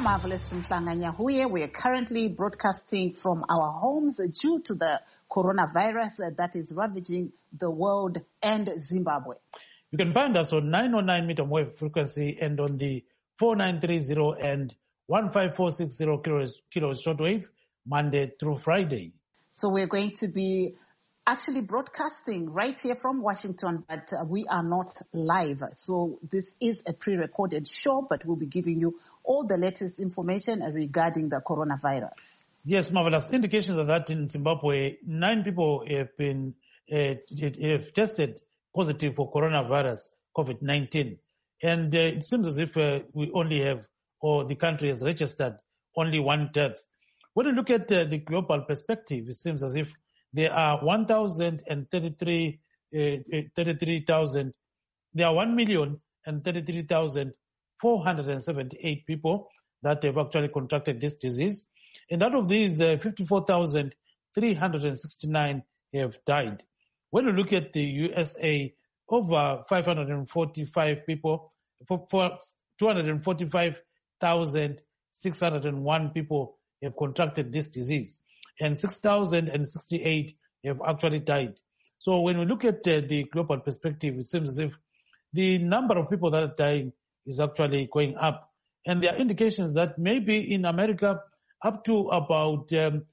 Marvelous Mhlanga-Nyahuye. We are currently broadcasting from our homes due to the coronavirus that is ravaging the world and Zimbabwe. You can find us on 909 meter wave frequency and on the 4930 and 15460 kilohertz shortwave, Monday through Friday. So we're going to be actually broadcasting right here from Washington, but we are not live. So this is a pre-recorded show, but we'll be giving you all the latest information regarding the coronavirus. Yes, marvelous. Indications of that in Zimbabwe, 9 people have been have tested positive for coronavirus, COVID-19. And it seems as if we only have, or the country has registered only 1 death. When you look at the global perspective, it seems as if there are 1,033,000. There are 1,033,478 people that have actually contracted this disease. And out of these, 54,369 have died. When you look at the USA, over 545 people, 245,601 people have contracted this disease, and 6,068 have actually died. So when we look at the global perspective, it seems as if the number of people that are dying is actually going up. And there are indications that maybe in America, up to about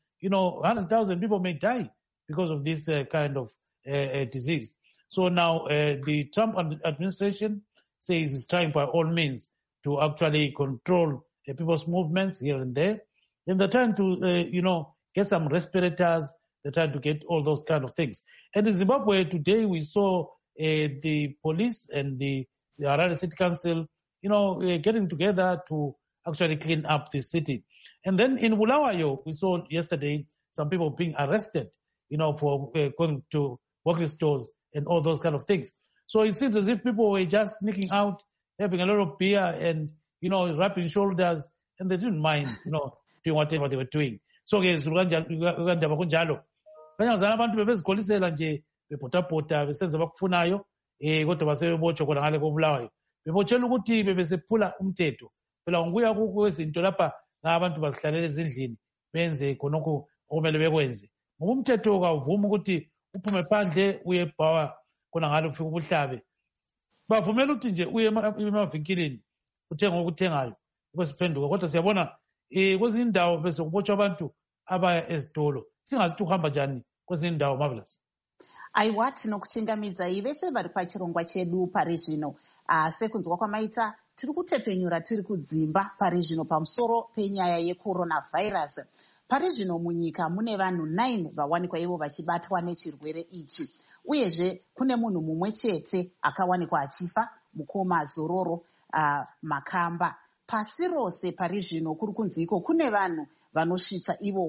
100,000 people may die because of this kind of disease. So now the Trump administration says it's trying by all means to actually control people's movements here and there. And they're trying to, get some respirators. They're trying to get all those kind of things. And in Zimbabwe today, we saw the police and the Harare City Council, getting together to actually clean up the city. And then in Bulawayo, we saw yesterday some people being arrested, for going to walking stores and all those kind of things. So it seems as if people were just sneaking out, having a lot of beer and, rubbing shoulders, and they didn't mind, doing whatever they were doing. So guys, ukandaba kunjalo. Banyazana abantu bebezikholisela nje bebhotapota besenza bakufunayo kodwa basebebotshwa khona ngale koBulawayo. Bebotshela ukuthi bebesephula umthetho. Phela nguya kwezinto lapha abantu bazihlalele ezindlini benze khonokho okumele bekwenze. Ngoba umthetho kawuvuma ukuthi uphume phandle uye ebhawa khona ngalo ufike ubuhlabe. Bavumela ukuthi nje uye emavinkilini uthenga okuthengayo besiphenduka. Kodwa siyabona kwezinye indawo bese kubotshwa abantu abaya ezitolo. Singazithi uhamba njani kwezinye indawo, Marvelous? Aiwa, tinokuchingamidza vese vari pachirongwa chedu pari zvino. Sekunzwa kwamaita tiri kutepfenyura tiri kudzimba pari zvino pamusoro penyaya yecoronavirus. Pari zvino munyika mune vanhu 9 vawanikwa ivo vachibatwa nechirwere ichi. Uyezve kune munhu mumwe chete akawanikwa achifa, mukoma Zororo Makamba. Pasi rose pari zvino kuri kunziko kune vanhu vanosvitsa ivo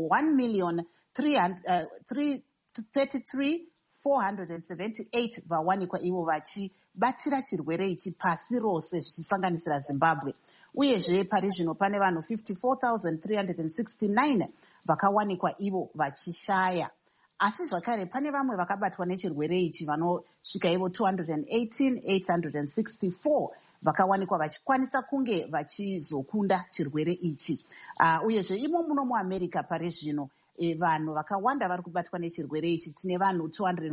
1,333,478 vawanikwa ivo vachibatira chirwere ichi pasi rose zvichisanganisira Zimbabwe. Uyezve pari zvino pane vanhu 54,369 vakawanikwa ivo vachishaya. Asi zvakare pane vamwe vakabatwa nechirwere ichi vanosvika ivo 218,864 vakawanikwa vachikwanisa kunge vachizokunda chirwere ichi. Uyezve imo muno muAmerica pari zvino vanhu vakawanda vari kubatwa nechirwere ichi. Tine vanhu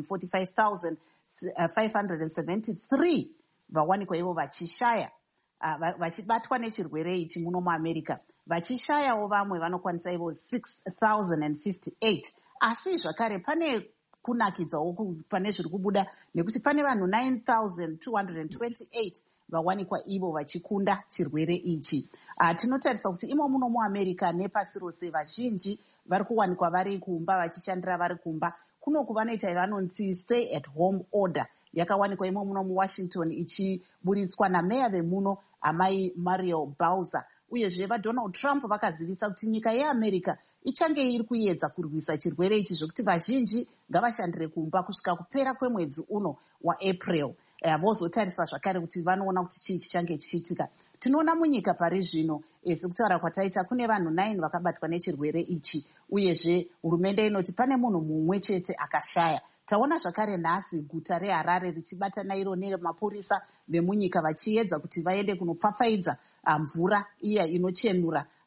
245,573 vawanikwa ivo vachishaya, vachibatwa nechirwere ichi muno muAmerica. Vachishayawo vamwe vanokwanisa ivo 6,058. Asi zvakare pane kunakidzawo pane zviri kubuda nekuti pane vanhu 9,228 vawanikwa ivo vachikunda chirwere ichi. Tinotarisa kuti imo muno muAmerica nepasi rose vazhinji vari kuwanikwa vari kumba vachishandira vari kumba. Kunoku vanoita vanonzi stay at home order yakawanikwa imo muno muWashington ichiburitswa nameya vemuno amai Mario Bowser. Uyezve vaDonald Trump vakazivisa kuti nyika yeAmerica ichange iri kuedza kurwisa chirwere ichi zvokuti vazhinji ngavashandire kumba kusvika kupera kwemwedzi uno waApril. Vozotarisa zvakare kuti vanoona kuti chii chichange chichiitika. Tinoona munyika pari zvino sekutaura kwataita kune vanhu 9 vakabatwa nechirwere ichi. Uyezve hurumende inoti pane munhu mumwe chete akashaya. Taona zvakare nhasi guta reHarare richibatana iro nemapurisa vemunyika vachiedza kuti vaende kunopfapfaidza mvura iya inochenura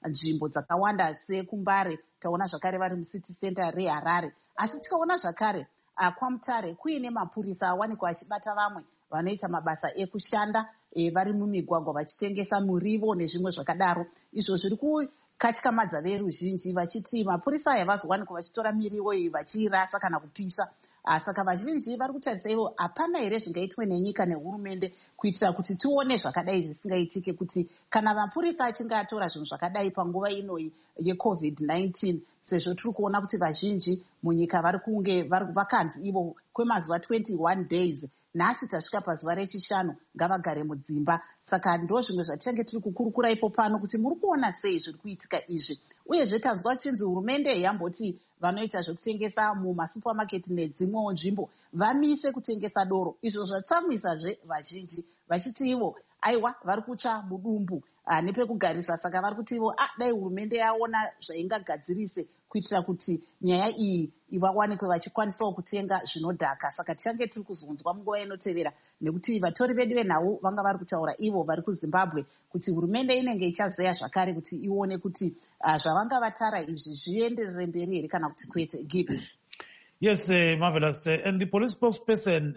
nzvimbo dzakawanda sekumbare, tikaona zvakare vari mucity center reHarare. Asi tikaona zvakare kwaMutare kuine mapurisa awanikwa achibata vamwe vanoita mabasa ekushanda vari mumigwagwa vachitengesa murivo nezvimwe zvakadaro. Izvo zviri kukatyamadza veruzhinji vachiti mapurisa aya vazowanikwa vachitora mirivo iyi vachiirasa kana kupisa. Saka vazhinji vari kutarisa ivo hapana here zvingaitwe nenyika nehurumende kuitira kuti tione zvakadai zvisingaitike, kuti kana mapurisa achinge atora zvinhu zvakadai panguva inoyi yeCovid-19, sezvo tiri kuona kuti vazhinji munyika vari kunge vakanzi ivo kwemazuva 21 days, nhasi tasvika pazuva rechishanu ngavagare mudzimba. Saka ndo zvimwe zvatichange tiri kukurukura ipo pano kuti muri kuona sei zviri kuitika izvi. Uyezve tanzwa chinzi hurumende yamboti vanoita zvekutengesa mumasupamaketi nedzimwewo nzvimbo vamise kutengesa doro. Izvo zvatsamwisazve vazhinji vachiti ivo aiwa vari kutsva mudumbu nepekugarisa. Saka vari kuti ivo dai hurumende yaona zvaingagadzirise kuitira kuti nyaya iyi vawanikwe vachikwanisawo kutenga zvinodhaka. Saka tichange tiri kuzonzwa munguva inotevera, nekuti vatori vedu venhau vanga vari kutaura ivo vari kuZimbabwe kuti hurumende inenge ichazeya zvakare kuti ione kuti zvavanga vatara izvi zvienderere mberi here kana kuti kwete. Gibbs. Yes, marvelous. And the police spokesperson,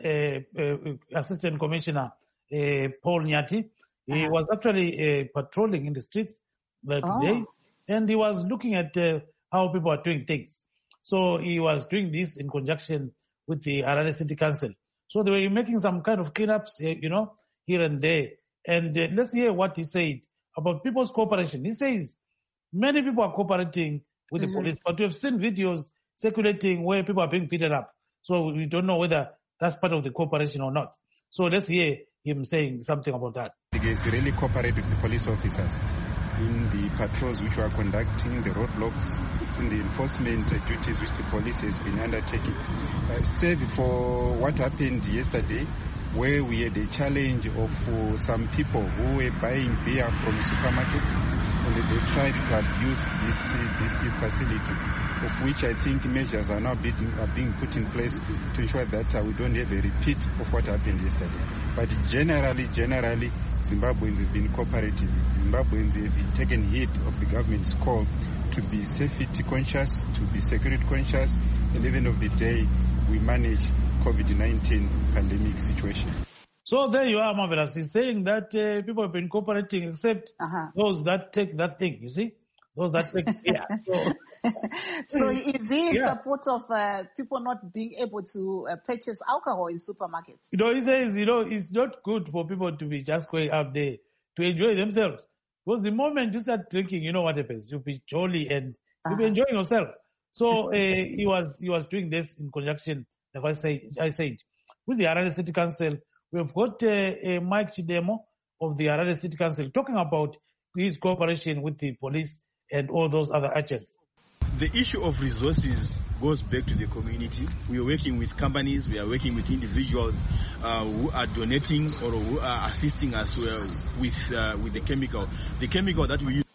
Assistant Commissioner Paul Nyati, he was actually patrolling in the streets today, and he was looking at how people are doing things. So he was doing this in conjunction with the Harare City Council. So they were making some kind of cleanups, here and there. And let's hear what he said about people's cooperation. He says many people are cooperating with the police, but we have seen videos circulating where people are being beaten up. So we don't know whether that's part of the cooperation or not. So let's hear him saying something about that. He has really cooperated with the police officers in the patrols which we are conducting, the roadblocks, in the enforcement duties which the police has been undertaking. Save for what happened yesterday, where we had a challenge of some people who were buying beer from supermarkets, and they tried to abuse this facility, of which I think measures are now being put in place to ensure that we don't have a repeat of what happened yesterday. But generally, Zimbabweans have been cooperative. Zimbabweans have taken heed of the government's call to be safety conscious, to be security conscious, and at the end of the day, we manage COVID-19 pandemic situation. So there you are, Marvelous. He's saying that people have been cooperating except those that take that thing, you see? Those that take, So is he in support of people not being able to purchase alcohol in supermarkets? He says, it's not good for people to be just going out there to enjoy themselves. Because the moment you start drinking, you know what happens. You'll be jolly and you'll be enjoying yourself. So he was doing this in conjunction, like I said, with the Harare City Council. We've got Mike Chidemo of the Harare City Council talking about his cooperation with the police and all those other agents. The issue of resources goes back to the community. We are working with companies, we are working with individuals who are donating or who are assisting us with the chemical. The chemical that we use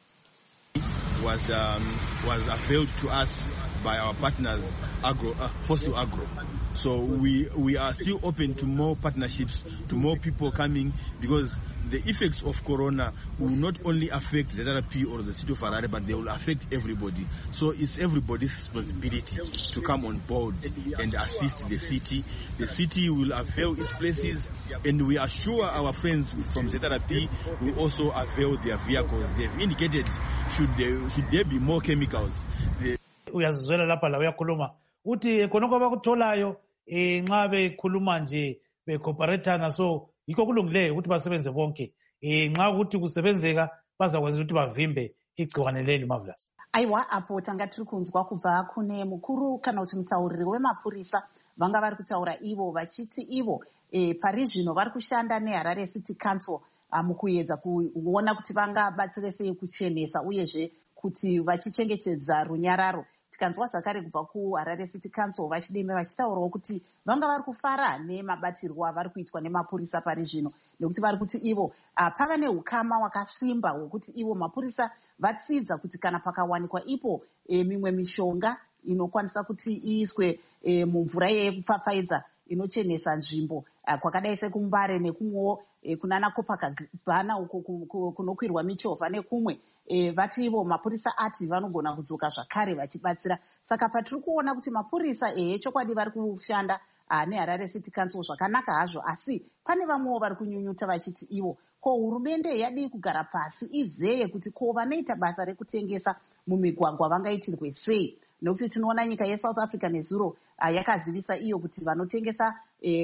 was availed to us by our partners, Fossil Agro. So we are still open to more partnerships, to more people coming, because the effects of corona will not only affect the ZRP or the city of Harare, but they will affect everybody. So it's everybody's responsibility to come on board and assist the city. The city will avail its places, and we are sure our friends from ZRP will also avail their vehicles. They've indicated should there be more chemicals. Uyazizwela lapha la uyakhuluma uthi khonoko bakutolayo nxa bekhuluma nje becooperateana, so yikho kulungileyo ukuthi basebenze bonke nxa ukuthi kusebenzeka bazakwenza ukuthi bavimbe igciwane leli. Marvelous. Aiwa, apo tanga tiri kunzwa kubva kune mukuru kana kuti mutauriri wemapurisa vanga vari kutaura ivo vachiti ivo pari zvino vari kushanda neHarare City Council mukuedza kuona kuti vangabatsire sei kuchenesa uyezve kuti vachichengetedza runyararo. Tikanzwa zvakare kubva kuHarare City Council vachideme vachitaurawo kuti vanga vari kufara nemabatirwo avari kuitwa nemapurisa pari zvino, nekuti vari kuti ivo pava neukama hwakasimba hwekuti ivo mapurisa vatsidza kuti kana pakawanikwa ipo mimwe mishonga inokwanisa kuti iiswe mumvura yekupfapfaidza inochenesa nzvimbo kwakadai sekumbare nekumwewo kunana Copacabana uko kunokwirwa michovha nekumwe. Vati ivo mapurisa ati vanogona kudzoka zvakare vachibatsira. Saka patiri kuona kuti mapurisa chokwadi vari kushanda neHarare City Council zvakanaka hazvo, asi pane vamwewo vari kunyunyuta vachiti ivo ko hurumende yadii kugara pasi izeye kuti ko vanoita basa rekutengesa mumigwagwa vangaitirwe sei, nokuti tinoona nyika yeSouth Africa nezuro yakazivisa iyo kuti vanotengesa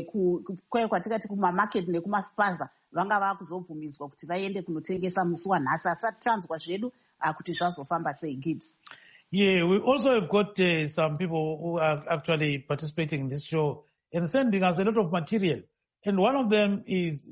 kwatikati kumamarket nekumaspaza vanga vakuzobvumidzwa kuti vaende kunotengesa musi wanhasi, asati tanzwa zvedu kuti zvazofamba sei. Gibbs. Yeah, we also have got some people who are actually participating in this show and sending us a lot of material. And one of them is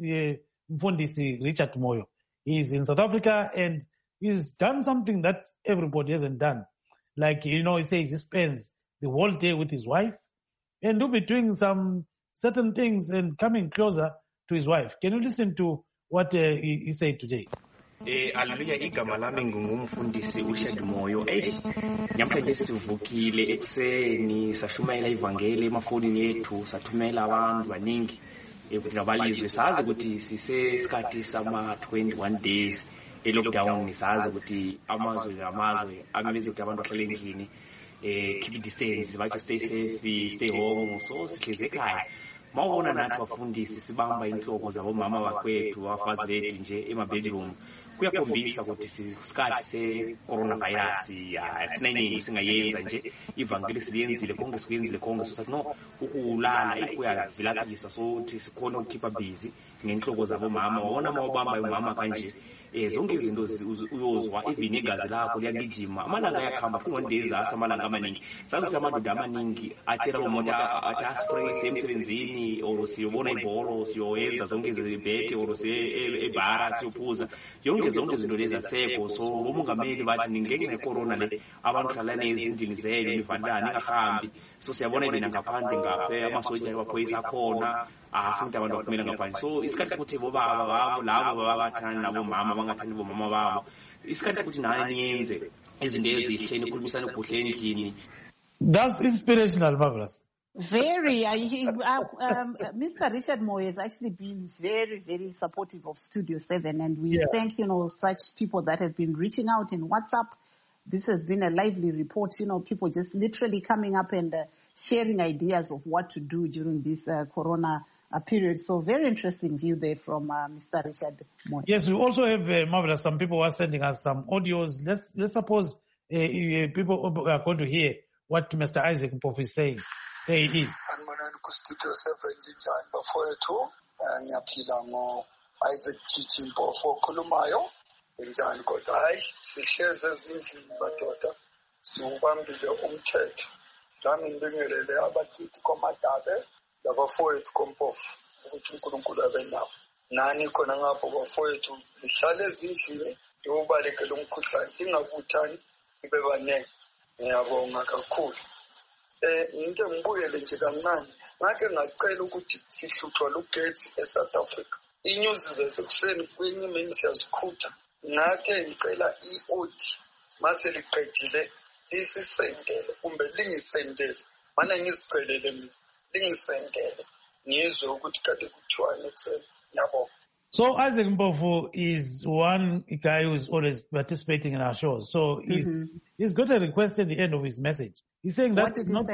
Mfundisi Richard Moyo. He's in South Africa and he's done something that everybody hasn't done. Like, he says he spends the whole day with his wife and he'll be doing some certain things and coming closer to his wife. Can you listen to what he said today? Haleluya, igama lami ngumfundisi Richard Moyo. Namhlanje sivukile ekseni sashumayela ivangeli emafonini yethu, sathumela abantu baningi ukuthi nabalizwe sazi ukuthi sisesikhathi sama 21 days elockdown, sazi ukuthi amazwe amebeze ukuthi abantu bahlale endlini, keep distance, bathi stay safe, stay home, so sihleze ekhaya. Mawubona nathi bafundisi sibamba inhloko zabomama bakwethu bafazi bethu nje ema-bedroom, kuyakhombisa ukuthi isikhathi se-coronavirus asineningi singayenza nje, ivangeli siliyenzile konke sikuyenzile konke, so sathi no ukulala kuyavilapisa, so ukuthi sikhona ukukhipha busy ngenhloko zabomama. Wabona mawubamba umama kanje zonke izinto uyozwa, even igazi lakho liyagijima, amalanga ayakhamba 21 days amalanga amaningi. Sazi ukuthi amadoda amaningi atshela bomoja athi asifree emsebenzini or siyobona ibholo, siyoyenza zonke izibhethe or ebhara siyophuza, zonke izinto lezi asekho. So bomongameli bathi ngenxa yecorona le abantu hlalane ezindlini zelo nivandane ningahambi, so siyabona even ngaphandle ngaphe amasoja baphoyisa akhona afuna abantu baphumela ngaphandle. So isikhathi ukuthi bobaba babo labo babathanda nabo mama bangathandi bomama babo, isikhathi ukuthi nani niyenze izinto ezihle nikhulumisane kuhle endlini. That's inspirational, Marvelous. Very. Mr. Richard Moyo has actually been very, very supportive of Studio 7, and we thank, such people that have been reaching out in WhatsApp. This has been a lively report, people just literally coming up and sharing ideas of what to do during this corona period. So very interesting view there from Mr. Richard Moyo. Yes, we also have, Marvelous, some people are sending us some audios. Let's suppose people are going to hear what Mr. Isaac Mpofu is saying. There it is. Sanibonani ku Studio 7 njani bafowethu, ngiyaphila ngo Isaac Chichi Mpofu okhulumayo. Njani kodwa hayi sihleze ezindlini madoda, siubambile umthetho. Nami ngibingelele abakithi koMadabe labafowethu koMpofu ukuthi uNkulunkulu abe nabo. Nani khona ngapho bafowethu lihlale ezindlini, ubalekele umkhuhlane ingabuthani ibe baningi. Ngiyabonga kakhulu. Into ngibuyele nje kancane, ngake ngacela ukuthi sihluthwa lugetsi eSouth Africa. Inews zasekuseni kwenye imini siyazikhutha. Ngake ngicela i-audit mase liqedile lisisendele kumbe lingisendele, mana ngizicelele mina lingisendele ngizwe ukuthi kade kuthiwani ekuseni. Ngiyabonga. So Isaac Mpofu is one guy who is always participating in our shows. So he's got a request at the end of his message. He's saying that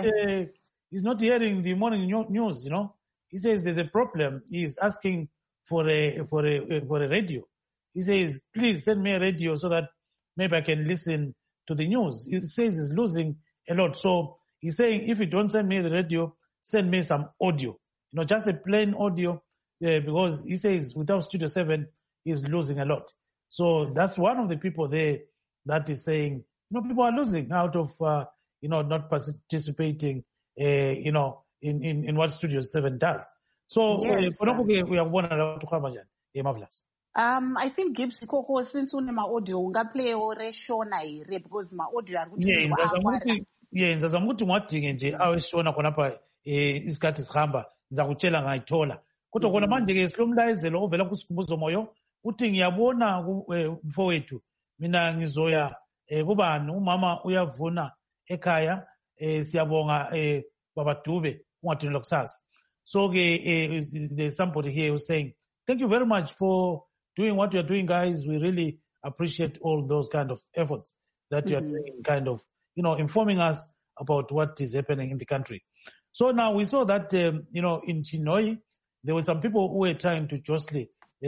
he's not hearing the morning news, He says there's a problem. He's asking for a radio. He says, please send me a radio so that maybe I can listen to the news. He says he's losing a lot. So he's saying, if you don't send me the radio, send me some audio. Just a plain audio, because he says without Studio 7, he's losing a lot. So that's one of the people there that is saying, people are losing out of, not participating, in what Studio 7 does. So, yes, we are one to Marvelous. I think Gibbs Koko, since unema audio ungaplay reshona ire because ma audio are kuti nzaza ukuthi ngadinge nje aweshona khona pha isikhathi sihamba ngizakutshela ngayithola kodwa khona manje ke silomlayezelo ovela kuSikhumbuzo Moyo uthi ngiyabona mfowethu mina ngizoya kubani umama uyavuna ekhaya siyabonga baba Dube ungadinela kusasa. So there's somebody here who's saying, thank you very much for doing what you're doing, guys. We really appreciate all those kind of efforts that you're doing, kind of, informing us about what is happening in the country. So now we saw that, in Chinhoyi, there were some people who were trying to jostle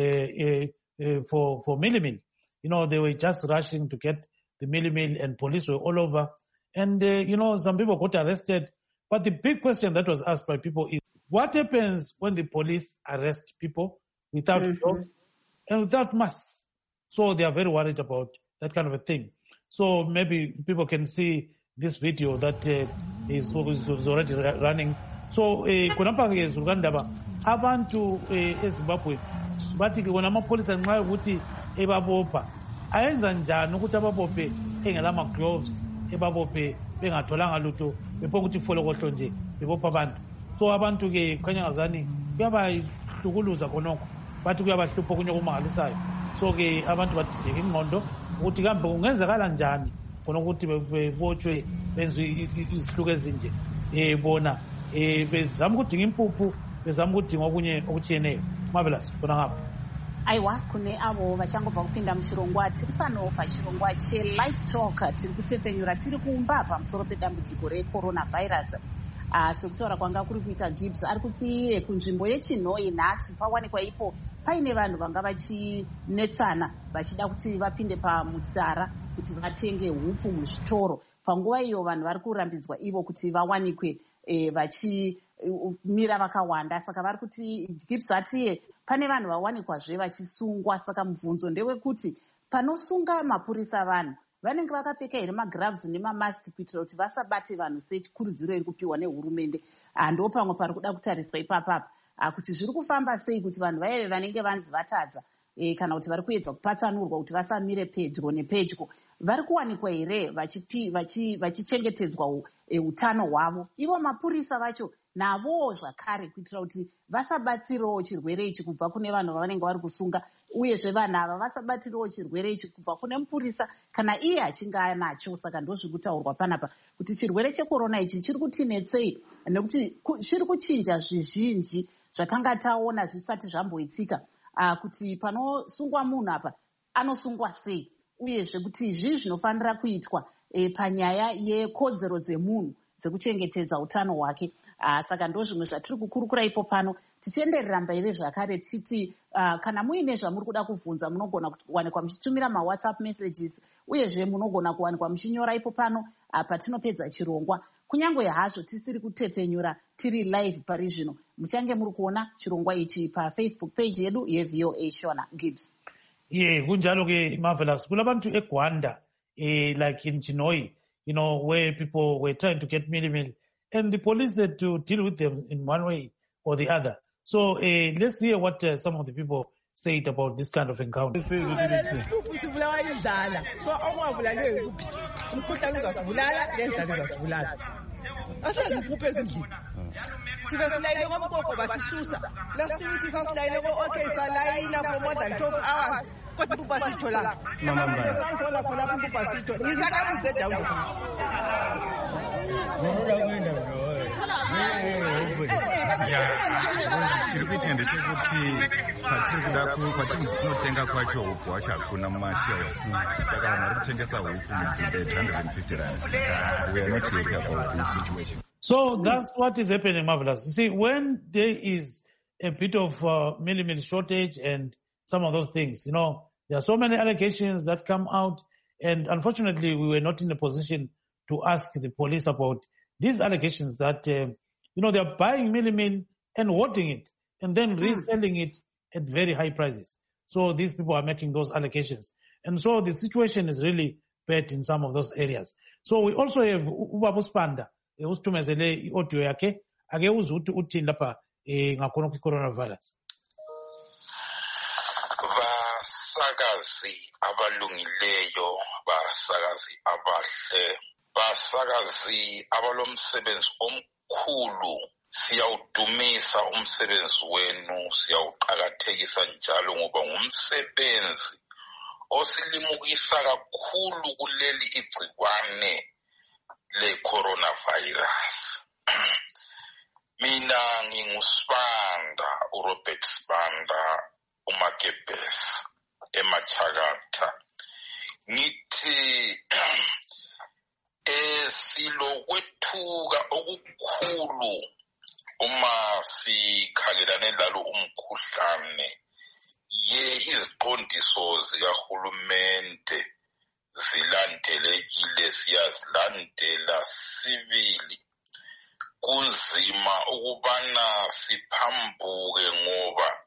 for Millie Mill. They were just rushing to get the Millie Mill, and police were all over. And, some people got arrested. But the big question that was asked by people is, what happens when the police arrest people without gloves and without masks? So they are very worried about that kind of a thing. So maybe people can see this video that is already running. So kunapha ke zurukandaba abantu eZimbabwe bathi ke kona amapolisa nxa ukuthi ebabopha ayenza njani ukuthi ababophe engela ama gloves ebabophe bengatholanga lutho bepho ukuthi folokohlo nje bebopha abantu. So abantu ke khanya ngazani kuyabahlukuluza khonokho bathi kuyabahlupha kunye kumangalisayo. So ke abantu badideka ingqondo ukuthi kambe kungenzekala njani khona ukuthi bebotshwe benziwe izihluko ezinje bona bezama ukudinga impuphu bezama ukudinga okunye okutshiyeneyo. Marvelous khona ngapha. Aiwa kune avo vachangobva kupinda muchirongwa tiri pano pachirongwa chelive talk tiri kutefenyura tiri kumba pamusoro pedambudziko recoronavirus. Sekutaura kwanga kuri kuita Gibbs ari kuti kunzvimbo yeChinhoyi nhasi pawanikwa ipo paine vanhu vanga vachinetsana vachida kuti vapinde pamutsara kuti vatenge hupfu muzvitoro. Panguva iyo vanhu vari kurambidzwa ivo kuti vawanikwe vachimira vakawanda. Saka vari kuti Gibbs ati pane vanhu vawanikwazve vachisungwa. Saka mubvunzo ndewekuti panosunga mapurisa vanhu vanenge vakapfeka here magravs nemamaski kuitira kuti vasabate vanhu sechikurudziro iri kupiwa nehurumende. Ndo pamwe pari kuda kutariswa ipapapa kuti zviri kufamba sei kuti vanhu vaive vanenge vanzi vatadza kana kuti vari kuedza kupatsanurwa kuti vasamire pedyo nepedyo vari kuwanikwa here vachichengetedzwa utano hwavo. Ivo mapurisa vacho navowo zvakare kuitira kuti vasabatirewo chirwere ichi kubva kune vanhu vavanenge vari kusunga, uyezve vanhu ava vasabatirewo chirwere ichi kubva kune mupurisa kana iye achinge anacho. Saka ndozviri kutaurwa panapa kuti chirwere chekorona ichi chiri kutinetsei nekuti chiri kuchinja zvizhinji zvatanga taona zvisati zvamboitika, kuti panosungwa munhu apa anosungwa sei, uyezve kuti zvii zvinofanira kuitwa panyaya yekodzero dzemunhu dzekuchengetedza utano hwake. Saka ndo zvimwe zvatiri kukurukura ipo pano, tichienderera mberi zvakare tichiti kana muine zvamuri kuda kubvunza munogona kuwanikwa muchitumira mawhatsapp messages, uyezve munogona kuwanikwa muchinyora ipo pano patinopedza chirongwa. Kunyange hazvo tisiri kutefenyura tiri live pari zvino, muchange muri kuona chirongwa ichi pafacebook page yedu yeVOA Shona Gibbs. Kunjalo ke Marvelous. Kulabantu eGwanda, like in Chinhoyi, where people were trying to get Millie Mill, and the police had to deal with them in one way or the other. So let's hear what some of the people said about this kind of encounter. Sibezilayile ngomkoko basisusa. Last week sasilayile okay salayina for more than 12 hours. Kodwa impuphu asitholanga. Mama besangithola khona impuphu asithola. Ngizakabuze down. Chiri kuitika ndechekuti patiri kuda kwachinzi tinotenga kwacho hupfu wacho hakuna mumashelves, saka vanhu vari kutengesa hupfu mudzibed 150 rands. We are not happy about this situation. So that's what is happening, Marvelous. You see, when there is a bit of Millie Mill shortage and some of those things, there are so many allegations that come out, and unfortunately we were not in a position to ask the police about these allegations that, they are buying Millie Mill and hoarding it and then reselling it at very high prices. So these people are making those allegations. And so the situation is really bad in some of those areas. So we also have Ubabu Spanda, usitumezele i-audio yakhe ake uze uthi uthini lapha ngakhona kwi-coronavirus. Basakazi abalungileyo, basakazi abahle, basakazi abalomsebenzi omkhulu, siyawudumisa umsebenzi wenu, siyawuqakathekisa njalo ngoba ngumsebenzi osilimukisa kakhulu kuleli igcikwane le coronavirus. Mina ngingusibanda uRobert Sibanda uMagebhesi eMachakatha. Ngithi silokwethuka okukhulu uma sikhalelane lalo umkhuhlane iziqondiso zikahulumende zilandelekile, siyazilandela sibili. Kunzima ukubana siphambuke ngoba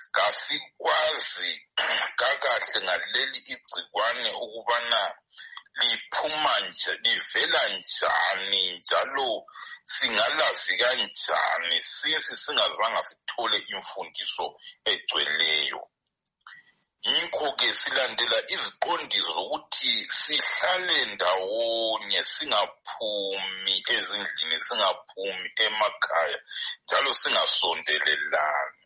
kasikwazi kakahle ngaleli igcikwane ukubana liphuma nje livela njani njalo singalazi kanjani singazange sithole imfundiso egcweleyo. Yikho-ke silandela iziqondiso zokuthi sihlale ndawonye, singaphumi ezindlini, singaphumi emakhaya, njalo singasondelelani.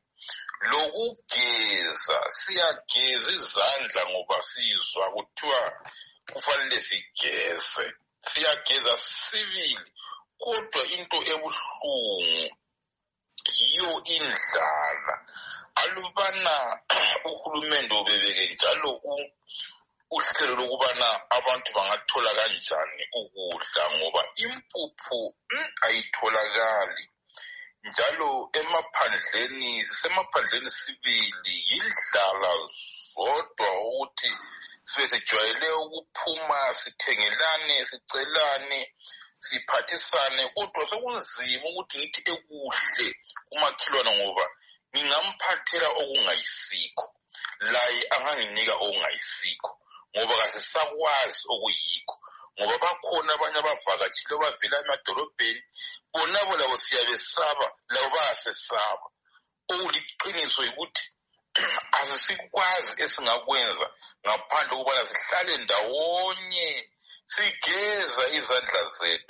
Lokugeza, siyageza izandla ngoba sizwa kuthiwa kufanele sigeze. Siyageza sibili, kodwa into ebuhlungu yiyo indlala. Alubana uhulumende ubebeke njalo uhlelo lokubana abantu bangathola kanjani ukudla ngoba impuphu ayitholakali. Njalo sisemaphandleni sibili, yindlala zodwa ukuthi sibe sejwayele ukuphuma sithengelane, sicelane, siphathisane, kodwa sokunzima ukuthi ngithi ekuhle kumakhelwane ngoba ngingamphathela okungayisikho, laye anganginika okungayisikho ngoba kasisakwazi okuyikho. Ngoba bakhona abanye abavakatshile abavela emadolobheni, bonabo labo siyabesaba, labo bayasesaba. Okuliqiniso yikuthi asisikwazi esingakwenza ngaphandle ukubana sihlale ndawonye, sigeza izandla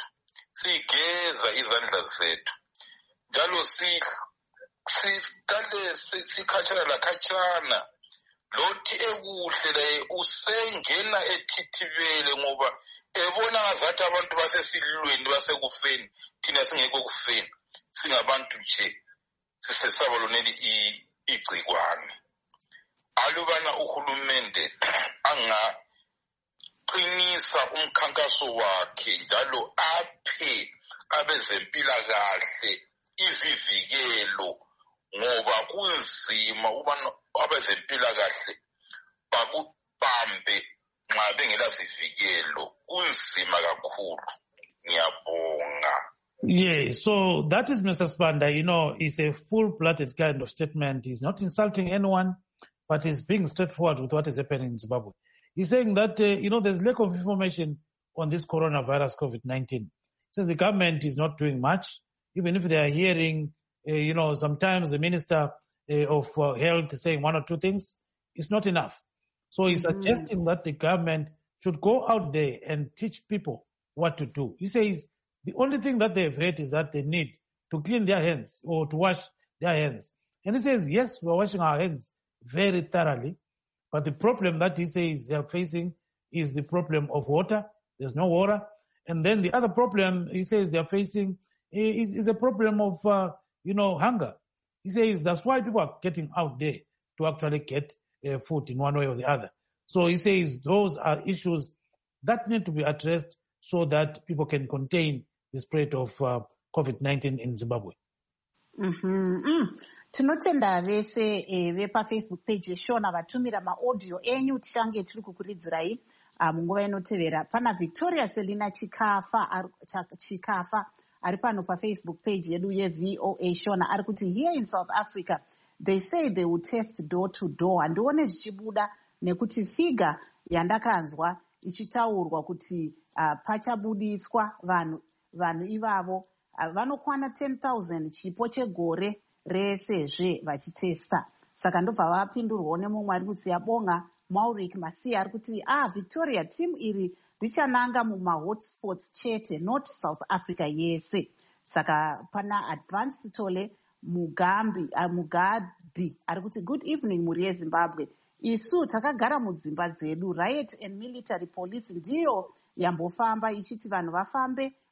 zethu, njalo sihlale sikhatshana lakhatshana. Lothi ekuhle laye usengena ethithibele ngoba ebona ngazathi abantu basesilweni basekufeni, thina singekho kufeni, singabantu nje sisesaba loneli igcikwane. Alubana uhulumende angaqinisa umkhankaso wakhe njalo aphe abezempilakahle izivikelo ngoba kunzima ubana abezempilakahle bakubambe nxa bengela zivikelo, kunzima kakhulu. Ngiyabonga. Yeah, so that is Mr. Sibanda. It's a full-blooded kind of statement. He's not insulting anyone, but he's being straightforward with what is happening in Zimbabwe. He's saying that, there's lack of information on this coronavirus, COVID-19. He says the government is not doing much, even if they are hearing, sometimes the Minister of Health saying one or two things, it's not enough. So he's suggesting that the government should go out there and teach people what to do. He says the only thing that they've heard is that they need to clean their hands or to wash their hands. And he says, yes, we're washing our hands very thoroughly, but the problem that he says they're facing is the problem of water. There's no water. And then the other problem he says they're facing is a problem of, hunger. He says that's why people are getting out there to actually get food in one way or the other. So he says those are issues that need to be addressed so that people can contain the spread of COVID-19 in Zimbabwe. Tinotenda vese vepaFacebook page yeshona vatumira maaudio enyu tichange tiri kukuridzirai munguva inotevera. Pana Victoria Selina Chikafa ari pano paFacebook page yedu yeVOA Shona ari kuti here in South Africa they say they will test door to door. Handione zvichibuda nekuti figa yandakanzwa ichitaurwa kuti pachabuditswa vanhu ivavo vanokwana 10,000 chipo chegore resezve vachitesta. Saka ndobva vapindurwawo nemumwe ari kuti yabonga Mauric Masiya ari kuti Victoria team iri richananga mumahotspots chete, not South Africa yese. Saka pana Advance Tole Mugabi ari kuti good evening muri yeZimbabwe. Isu takagara mudzimba dzedu, riot and military police ndiyo yambofamba ichiti vanhu vafambe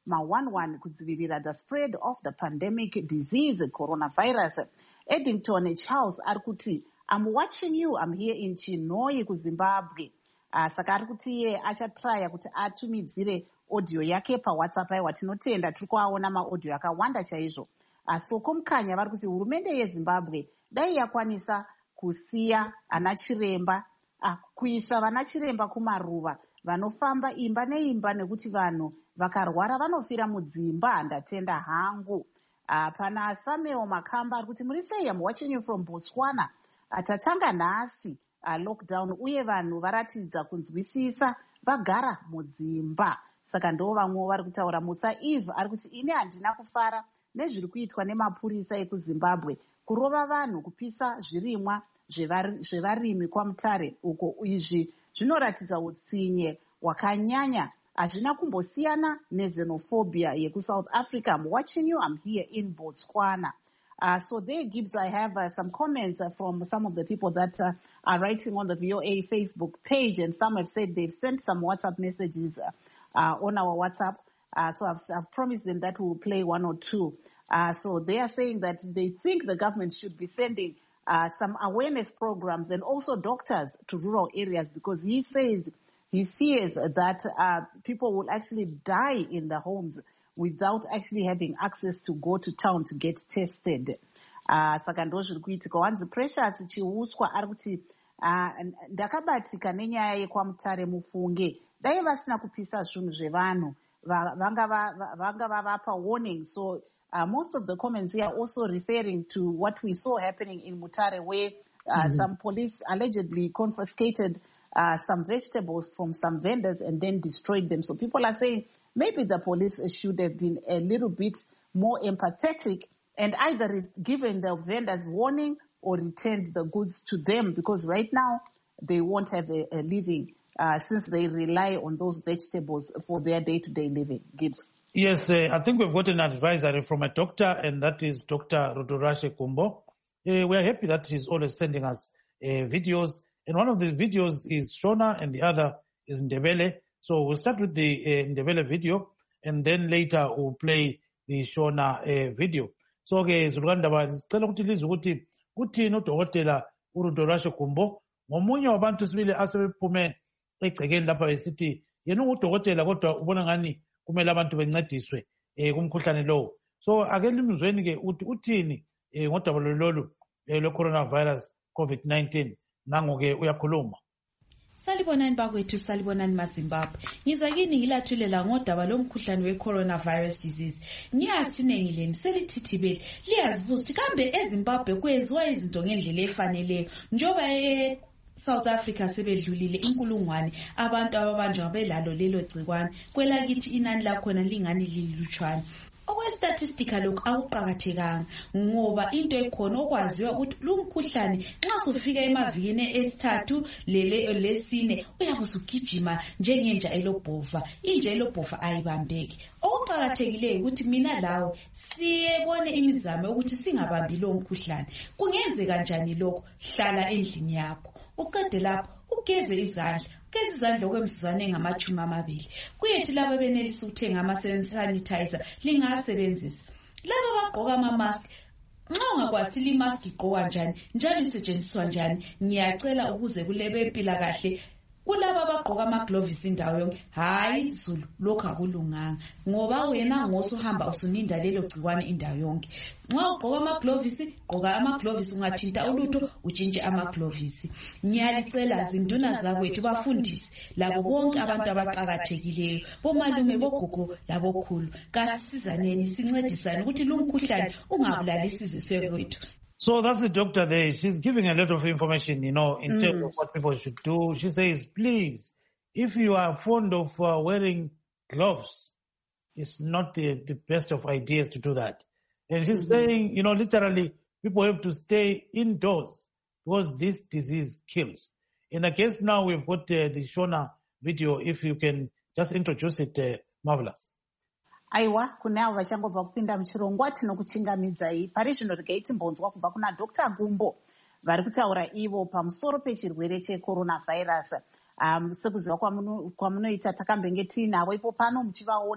ma11 kudzivirira the spread of the pandemic disease coronavirus. Eddington Charles ari kuti, I'm watching you, I'm here in Chinhoyi kuZimbabwe. Saka ari kuti iye achatraya kuti atumidzire audio yake paWhatsApp aiwa tinotenda tiri kuaona maaudio akawanda chaizvo. So kumukanya vari kuti hurumende yeZimbabwe dai yakwanisa kusiya ana chiremba, kuisa vana chiremba kumaruva vanofamba imba neimba nekuti vanhu vakarwara vanofira mudzimba. Ndatenda hangu. Pana Samuel Makamba ari kuti muri sei? I'm watching you from Botswana. Tatanga nhasi lockdown uye vanhu varatidza kunzwisisa vagara mudzimba. Saka ndo vamwe vari kutaura. Musa Eve ari kuti ini handina kufara nezviri kuitwa nemapurisa ekuZimbabwe kurova vanhu, kupisa zvirimwa zvevarimi kwaMutare uko. Izvi zvinoratidza utsinye hwakanyanya. Hazvina kumbosiyana nexenophobia yekuSouth Africa. I'm watching you, I'm here in Botswana. So there, Gibbs, I have some comments from some of the people that are writing on the VOA Facebook page, and some have said they've sent some WhatsApp messages on our WhatsApp. So I've promised them that we'll play one or two. So they are saying that they think the government should be sending some awareness programs and also doctors to rural areas, because he says he fears that people will actually die in the homes without actually having access to go to town to get tested. Saka ndo zviri kuitika. Wanzi Precious Chiuswa ari kuti ndakabatika nenyaya yekwaMutare mufunge. Dai vasina kupisa zvinhu zvevanhu vanga vavapa warning. So most of the comments here are also referring to what we saw happening in Mutare, where some police allegedly confiscated some vegetables from some vendors and then destroyed them. So people are saying maybe the police should have been a little bit more empathetic and either given the vendors warning or returned the goods to them, because right now they won't have a living since they rely on those vegetables for their day-to-day living. Gibbs. Yes, I think we've got an advisory from a doctor, and that is Dr. Rodorashe Kumbo. We are happy that she's always sending us videos, and one of the videos is Shona and the other is Ndebele. So we'll start with the Ndebele video, and then later we'll play the Shona video. So okay, Zuluganda sicela ukuthi lizwe ukuthi uthini udokotela uRodorashe Kumbo ngomunye wabantu sibili asebephume egcekeni lapha besithi yena udokotela kodwa ubona ngani kumele abantu bencediswe kumkhuhlane lowo. So ake limzweni ke uthini ngodaba lolu le-coronavirus COVID-19 nango-ke uyakhuluma. Salibonani bakwethu, salibonani maZimbabwe. Ngiza kini ngilathulela ngodaba lomkhuhlane we-coronavirus disease. Ngiyazi sinengileni selithithibele liyazibuza ukuthi kambe eZimbabwe kwenziwa izinto ngendlela efaneleyo njengoba South Africa sebedlulile inkulungwane abantu ababanjwa belalo lelo gcikwane, kwelakithi inani lakhona lingani lilutshwane. Okwestatistika lokhu akuqakathekanga ngoba into ekhona okwaziwa ukuthi lumkhuhlane nxa sufika emavikini esithathu lesine uyabe usugijima njengenja elobhova. Inja elobhova ayibambeki. Okuqakathekileyo ukuthi mina lawe siyebone imizamo ukuthi singabambi lo mkhuhlane. Kungenzeka kanjani lokho? Hlala endlini yakho. Uqede lapho ugeze izandla. Ugeze izandla okwemizuzwana engama-20. Kuyethi laba benelisa ukuthenga ama-sanitizer lingasebenzisa. Laba bagqoka ama-mask, nxa ungakwazi i-mask igqokwa njani njalo isetshenziswa njani, ngiyacela ukuze kulebe empilakahle kulaba bagqoka ama-gloves indawo yonke. Hayi Zulu, lokho akulunganga ngoba wena ngosuhamba usuninda lelo gcikwane indawo yonke. Nxa ugqoka ama-gloves, gqoka ama-gloves, ungathinta ulutho utshintshe ama-gloves. Ngiyalicela zinduna zakwethu bafundise labo bonke abantu abaqakathekileyo, bomalume, bogogo labokhulu, kasisizaneni sincedisane ukuthi lo mkhuhlane ungabulalisi izizwe kwethu. So that's the doctor there. She's giving a lot of information, in terms of what people should do. She says, please, if you are fond of wearing gloves, it's not the best of ideas to do that. And she's saying, literally, people have to stay indoors because this disease kills. And I guess now we've got the Shona video. If you can just introduce it, Marvelous. Aiwa, kune avo vachangobva kupinda muchirongwa tinokuchingamidzai. Pari zvino regai timbonzwa kubva kuna Dr. Gumbo vari kutaura ivo pamusoro pechirwere checoronavirus. Sekuziva kwamunoita takambenge tiinavo ipo pano muchivaona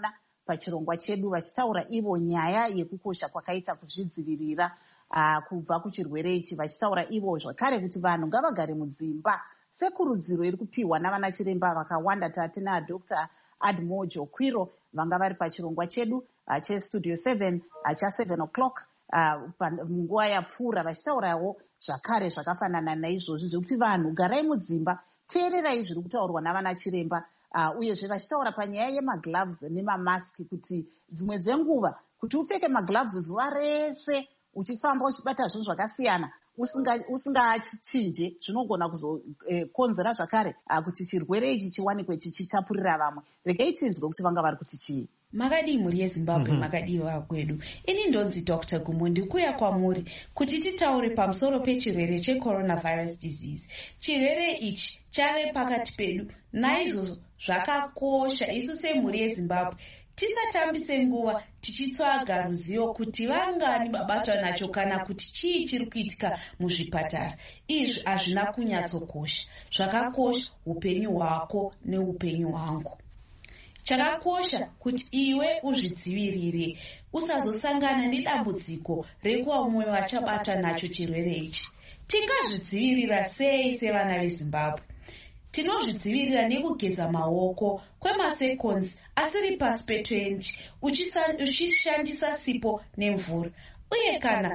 pachirongwa chedu vachitaura ivo nyaya yekukosha kwakaita kuzvidzivirira kubva kuchirwere ichi, vachitaura ivo zvakare kuti vanhu ngavagare mudzimba sekurudziro iri kupiwa navana chiremba vakawanda. Tatina Dr. Admojo Kwiro vanga vari pachirongwa chedu chestudio 7 cha7 o'clock munguva yapfuura vachitaurawo zvakare zvakafanana naizvozvi zvekuti vanhu garai mudzimba, teererai zviri kutaurwa navana chiremba, uyezve vachitaura panyaya yemagloves nemamaski kuti dzimwe dzenguva kuti upfeke magloves zuva rese uchifamba uchibata zvinhu zvakasiyana usingachinje zvinogona kuzokonzera zvakare kuti chirwere ichi chiwanikwe chichitapurira vamwe. Regai tinzwe kuti vanga vari kuti chii. Makadii mhuri yeZimbabwe, makadii vakwedu. Ini ndonzi Dr. Gumo, ndikuya kwamuri kuti titaure pamusoro pechirwere checoronavirus disease. Chirwere ichi chave pakati pedu, naizvozvo zvakakosha isu semhuri yeZimbabwe tisatambise nguva tichitsvaga ruzivo kuti vangani vabatwa nacho kana kuti chii chiri kuitika muzvipatara. Izvi hazvina kunyatsokosha. Zvakakosha upenyu hwako neupenyu hwangu. Chakakosha kuti iwe uzvidzivirire usazosangana nedambudziko rekuva mumwe vachabata nacho chirwere ichi. Tingazvidzivirira sei sevana veZimbabwe? Tinozvidzivirira nekugeza maoko kwemaseconds asiri pasi pe20 uchishandisa sipo nemvura, uye kana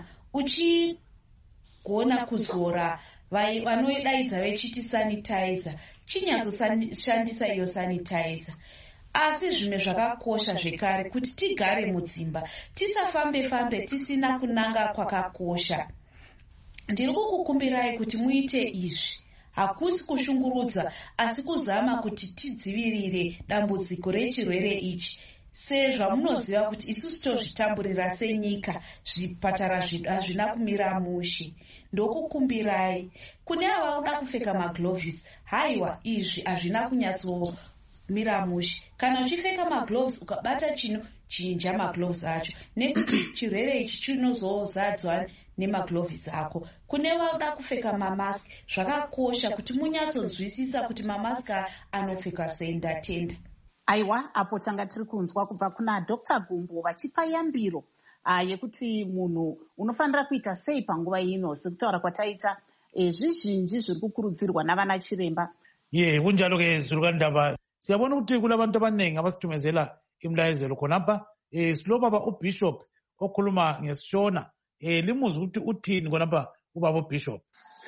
uchigona kuzora vanoidaidza vechiti sanitizer, chinyatsoshandisa iyo sanitizer. Asi zvimwe zvakakosha zvekare kuti tigare mudzimba, tisafambe tisina kunanga kwakakosha. Ndiri kukukumbirai kuti muite izvi. Hakusi kushungurudza, asi kuzama kuti tidzivirire dambudziko rechirwere ichi. Sezvamunoziva kuti isusu tozvitamburira senyika, zvipatara zvedu hazvina kumira mushe. Ndokukumbirai kune ava kuda kupfeka magloves, haiwa izvi hazvina kunyatsomira mushe. Kana uchipfeka magloves ukabata chino, chinja magloves acho, nekuti chirwere ichi chinozozadzwa nemagloves ako. Kune vauda kupfeka mamaski, zvakakosha kuti munyatsonzwisisa kuti mamaski anopfeka sei. Ndatenda. Aiwa, apo tanga tiri kunzwa kubva kuna Dr. Gumbo vachipa yambiro yekuti munhu unofanira kuita sei panguva ino, sekutaura kwataita zvizhinji zviri kukurudzirwa navana chiremba. Kunjalo ke Zurukandaba, siyabona ukuthi kulabantu abaningi abasitumezela imlayezelo khonapha. Silobaba uBishop okhuluma ngesishona. Limuzwe ukuthi uthini khonapha ubaba uBishop.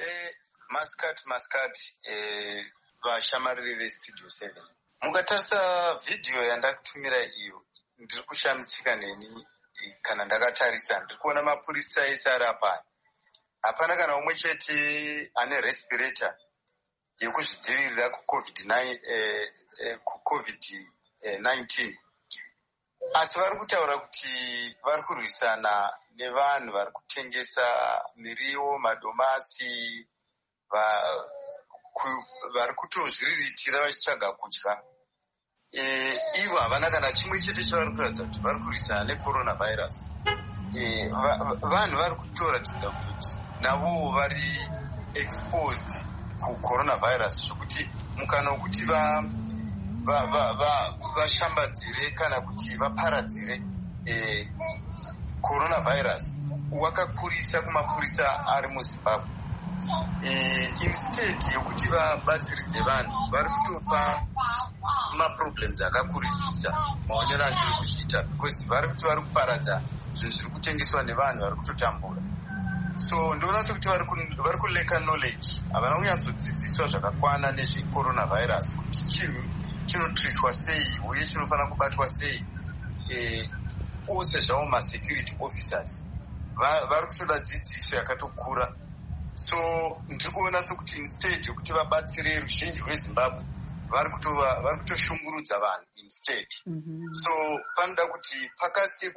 Maskat vashamariri vestudio 7. Mukatarisa video yandakutumira iyo, ndiri kushamisika neni kana ndakatarisa. Ndiri kuona mapurisa ese ari apa. Hapana kana umwe chete ane respirator yekuzvidzivirira kuCovid-19. Asi vari kutaura kuti vari kurwisana nevanhu vari kutengesa miriwo, madomasi, vari kutozviriritira vachitsvaga kudya. Ivo havana kana chimwe chete chavari kuratidza kuti vari kurwisana necoronavirus. Vanhu vari kutoratidza kuti navo vari exposed kucoronavirus, zvokuti mukana wekuti vashambadzire kana kuti vaparadzire coronavirus wakakurisa kumapurisa ari muZimbabwe. Instead yokuti vabatsiridze vanhu, vari kutopa maproblems akakurisisa maonero andiri kuzviita, because vari kuti vari kuparadza zvinhu zviri kutengeswa nevanhu vari kutotambura. So ndoona sekuti vari kuleka knowledge, havana kunyatsodzidziswa zvakakwana nezvecoronavirus kuti chinhu chinotreatwa sei uye chinofanira kubatwa sei. Ose zvavo masecurity officers vari kutoda dzidziso yakatokura. So ndiri kuona sekuti instead yokuti vabatsire ruzhinji rweZimbabwe, vari kutoshungurudza vanhu instead. So panoda kuti pakasike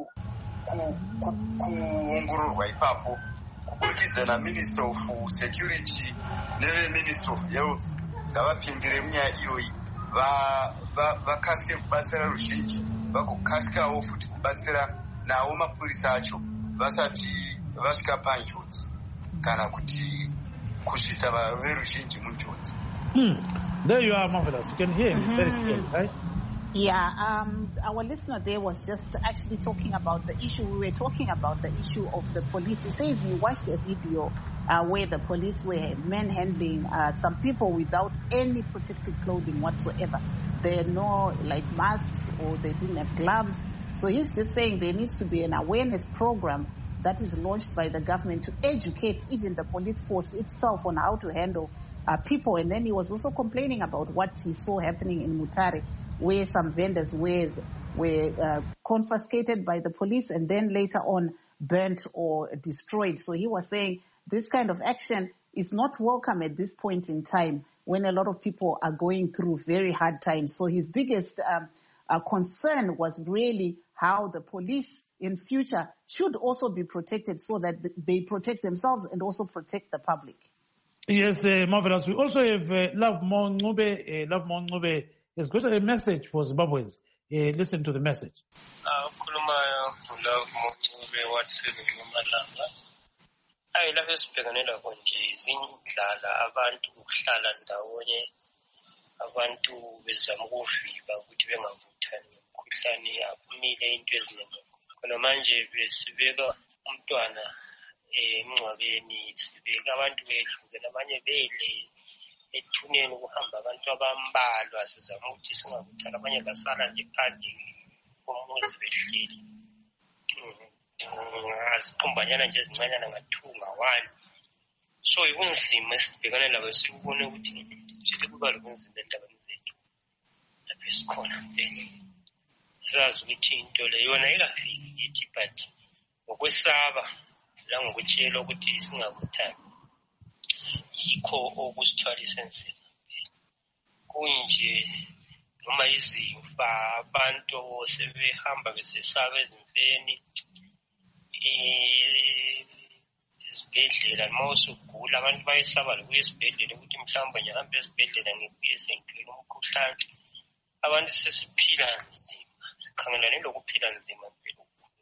kuongororwa ipapo kuburikidza naMinister of Security neveMinister of Health ngavapindire munyaya iyoyi, vakasike kubatsira ruzhinji, vagokasikawo futi kubatsira nawo mapurisa acho vasati vasvika panjodzi kana kuti kusvitsa veruzhinji munjodzi. There you are, marvelous. You can hear me very clearly, right? Yeah, our listener there was just actually talking about the issue. We were talking about the issue of the police. He says he watched a video where the police were manhandling some people without any protective clothing whatsoever. They had no masks or they didn't have gloves. So he's just saying there needs to be an awareness program that is launched by the government to educate even the police force itself on how to handle people. And then he was also complaining about what he saw happening in Mutare, where some vendors were confiscated by the police and then later on burnt or destroyed. So he was saying this kind of action is not welcome at this point in time when a lot of people are going through very hard times. So his biggest concern was really how the police in future should also be protected so that they protect themselves and also protect the public. Yes, marvelous. We also have Love Mongube. Love Mongube has got a message for Zimbabweans. Listen to the message. Love Mongube, what's in Malanga? I love his peganella conjis in Tlala, Abantu, Tlala, Dawoye, Abantu with Zamufi, but with Vengavutan, Kutani, Mile Indresman. Manje besibeka umntwana emncwabeni sibeka abantu bethu ngamanye bele ethuneni ukuhamba abantu abambalwa sizama ukuthi singakuthana abanye basala nje phandle komuzi behleli azikhumbanyana nje ezincanyana ngathunga 1 so ikunzima esibhekane labo sikubone ukuthi sithi kuba lokunzima endabeni zethu lapho esikhona mpela sazi ukuthi into le yona ikafiki yithi but ngokwesaba la ngokutshela ukuthi singakuthandi yikho okusithwalisa ensima kunje noma izimfa abantu sebehamba besesaba ezimfeni isibhedlela noma usugula abantu bayesaba lokuya esibhedlela ukuthi mhlawumbe ngihambe esibhedlela ngibuye sengithola umkhuhlane abantu sesiphila khangelane lokuphila nzima impilo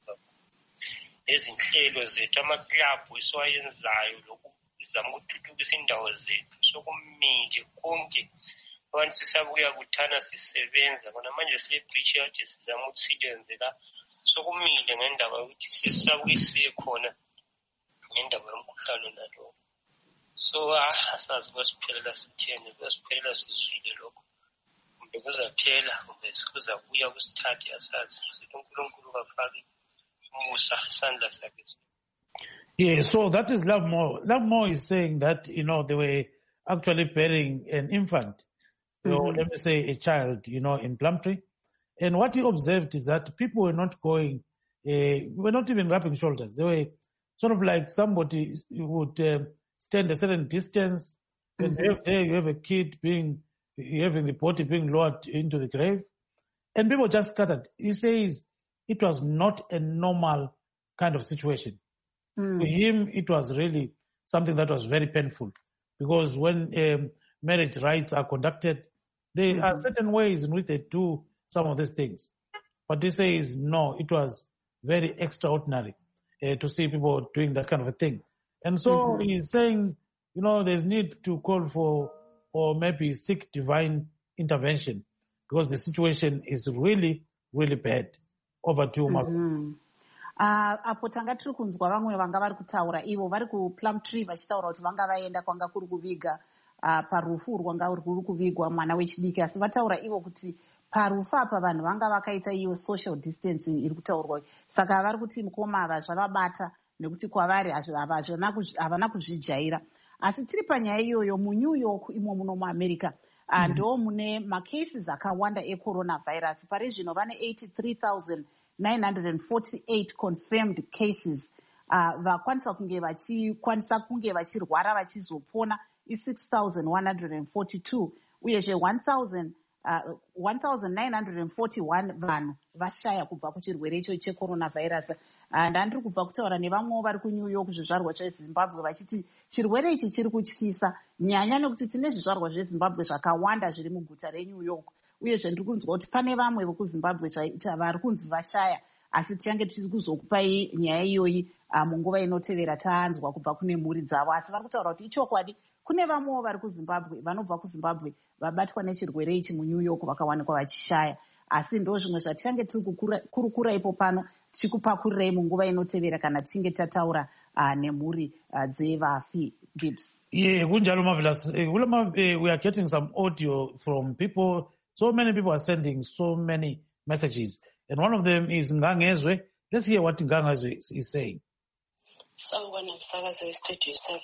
ezinhlelo zethu amaklabhu esiwayenzayo lokuzama ukuthuthukisa indawo zethu sokumile konke abantu sisabuya kuthana sisebenza kona manje sile breach yathi sizama ukusilenze la sokumile ngendaba yokuthi sisabuyise khona ngendaba yomkhuhlane nalo so asazi kwesiphelela sithene kwesiphelela sizwile lokho kuzaphela kuzabuya kusithathe asazi uNkulunkulu kafaki umusa isandla sakhe. Yeah, so that is Love More. Love More is saying that, they were actually burying an infant, or let me say a child, in Plumtree. And what he observed is that people were not going, were not even rubbing shoulders. They were sort of like somebody would stand a certain distance, and there you have a kid having the body being lowered into the grave, and people just scattered. He says it was not a normal kind of situation. To him, it was really something that was very painful, because when marriage rites are conducted, there are certain ways in which they do some of these things. But he says, no, it was very extraordinary to see people doing that kind of a thing. And so he's saying, there's need to call for or maybe seek divine intervention, because the situation is really, really bad. Over to you, apo tanga tiri kunzwa vamwe vanga vari kutaura ivo vari kuPlumtree vachitaura kuti vanga vaenda kwanga kuri kuviga parufu rwanga ruri kuvigwa mwana wechidiki, asi vataura ivo kuti parufu apa vanhu vanga vakaita iyo social distancing iri kutaurwa. Saka vari kuti mukoma ava zvavabata nekuti kwavari havana kuzvijaira. Asi tiri panyaya iyoyo muNew York imo muno muAmerica ndo mune macases akawanda ecoronavirus. Pari zvino vane 83,948 confirmed cases. Vakwanisa kunge vachirwara vachizopona i6,142 uyezve 1,941 vanhu vashaya kubva kuchirwere icho checoronavirus. Ndandiri kubva kutaura nevamwewo vari kuNew York zvizvarwa zveZimbabwe vachiti chirwere ichi chiri kutyisa, nyanya nekuti tine zvizvarwa zveZimbabwe zvakawanda zviri muguta reNew York. Uyezve ndiri kunzwa kuti pane vamwe vekuZimbabwe vari kunzi vashaya, asi tichange tiri kuzokupai nyaya iyoyi munguva inotevera taanzwa kubva kune mhuri dzavo. Asi vari kutaura kuti ichokwadi kune vamwewo vari kuZimbabwe vanobva kuZimbabwe vabatwa nechirwere ichi muNew York vakawanikwa vachishaya. asi ndo zvimwe zvatichange tiri kukurukura ipo pano tichikupakurirai munguva inotevera kana tichinge tataura nemhuri dzevafi. Gibbs. Yeah, kunjalo marvelous. We are getting some audio from people. So many people are sending so many messages. And one of them is Ngangezwe. Let's hear what Ngangezwe is saying. So when I'm Sakazo Studio 7,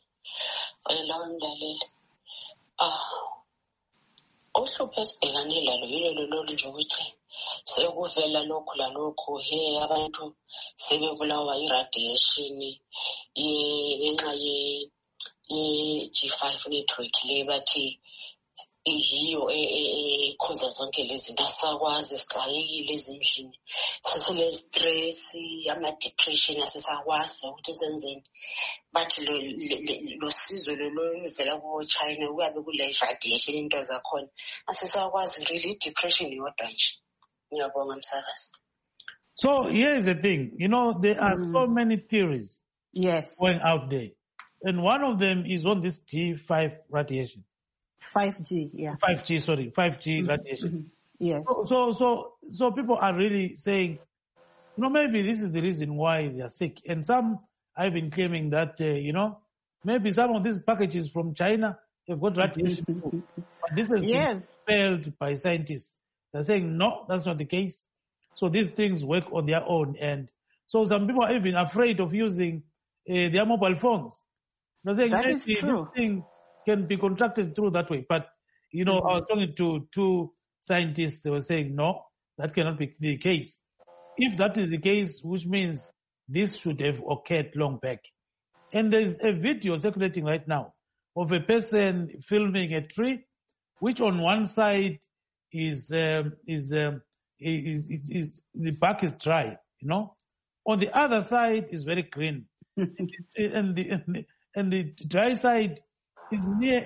also besibhekane lalo yilo lolu nje ukuthi sekuvela lokhu lalokhu abantu sebebulawa iradiation ngenxa ye-G5 network le bathi iyiyo ekhoza zonke lezi zinto asakwazi sixakekile ezindlini sesile-stress ama-depression asesakwazi ukuthi senzeni bathi lo sizo loluvela kubo-China kuyabe kule-radiation into zakhona asesakwazi really depression yodwa nje. Ngiyabonga msakazi. So here is the thing, there are so many theories going out there, and one of them is on this G5 radiation. 5G, yeah. 5G radiation. Yes. So people are really saying, maybe this is the reason why they are sick. And some have been claiming that, maybe some of these packages from China have got radiation too. But this has been failed by scientists. They're saying, no, that's not the case. So these things work on their own. And so some people are even afraid of using their mobile phones. They're saying, that is true. This thing can be contracted through that way. But, I was talking to two scientists, they were saying, no, that cannot be the case. If that is the case, which means this should have occurred long back. And there's a video circulating right now of a person filming a tree, which on one side is the bark is dry, On the other side is very green. and the dry side is near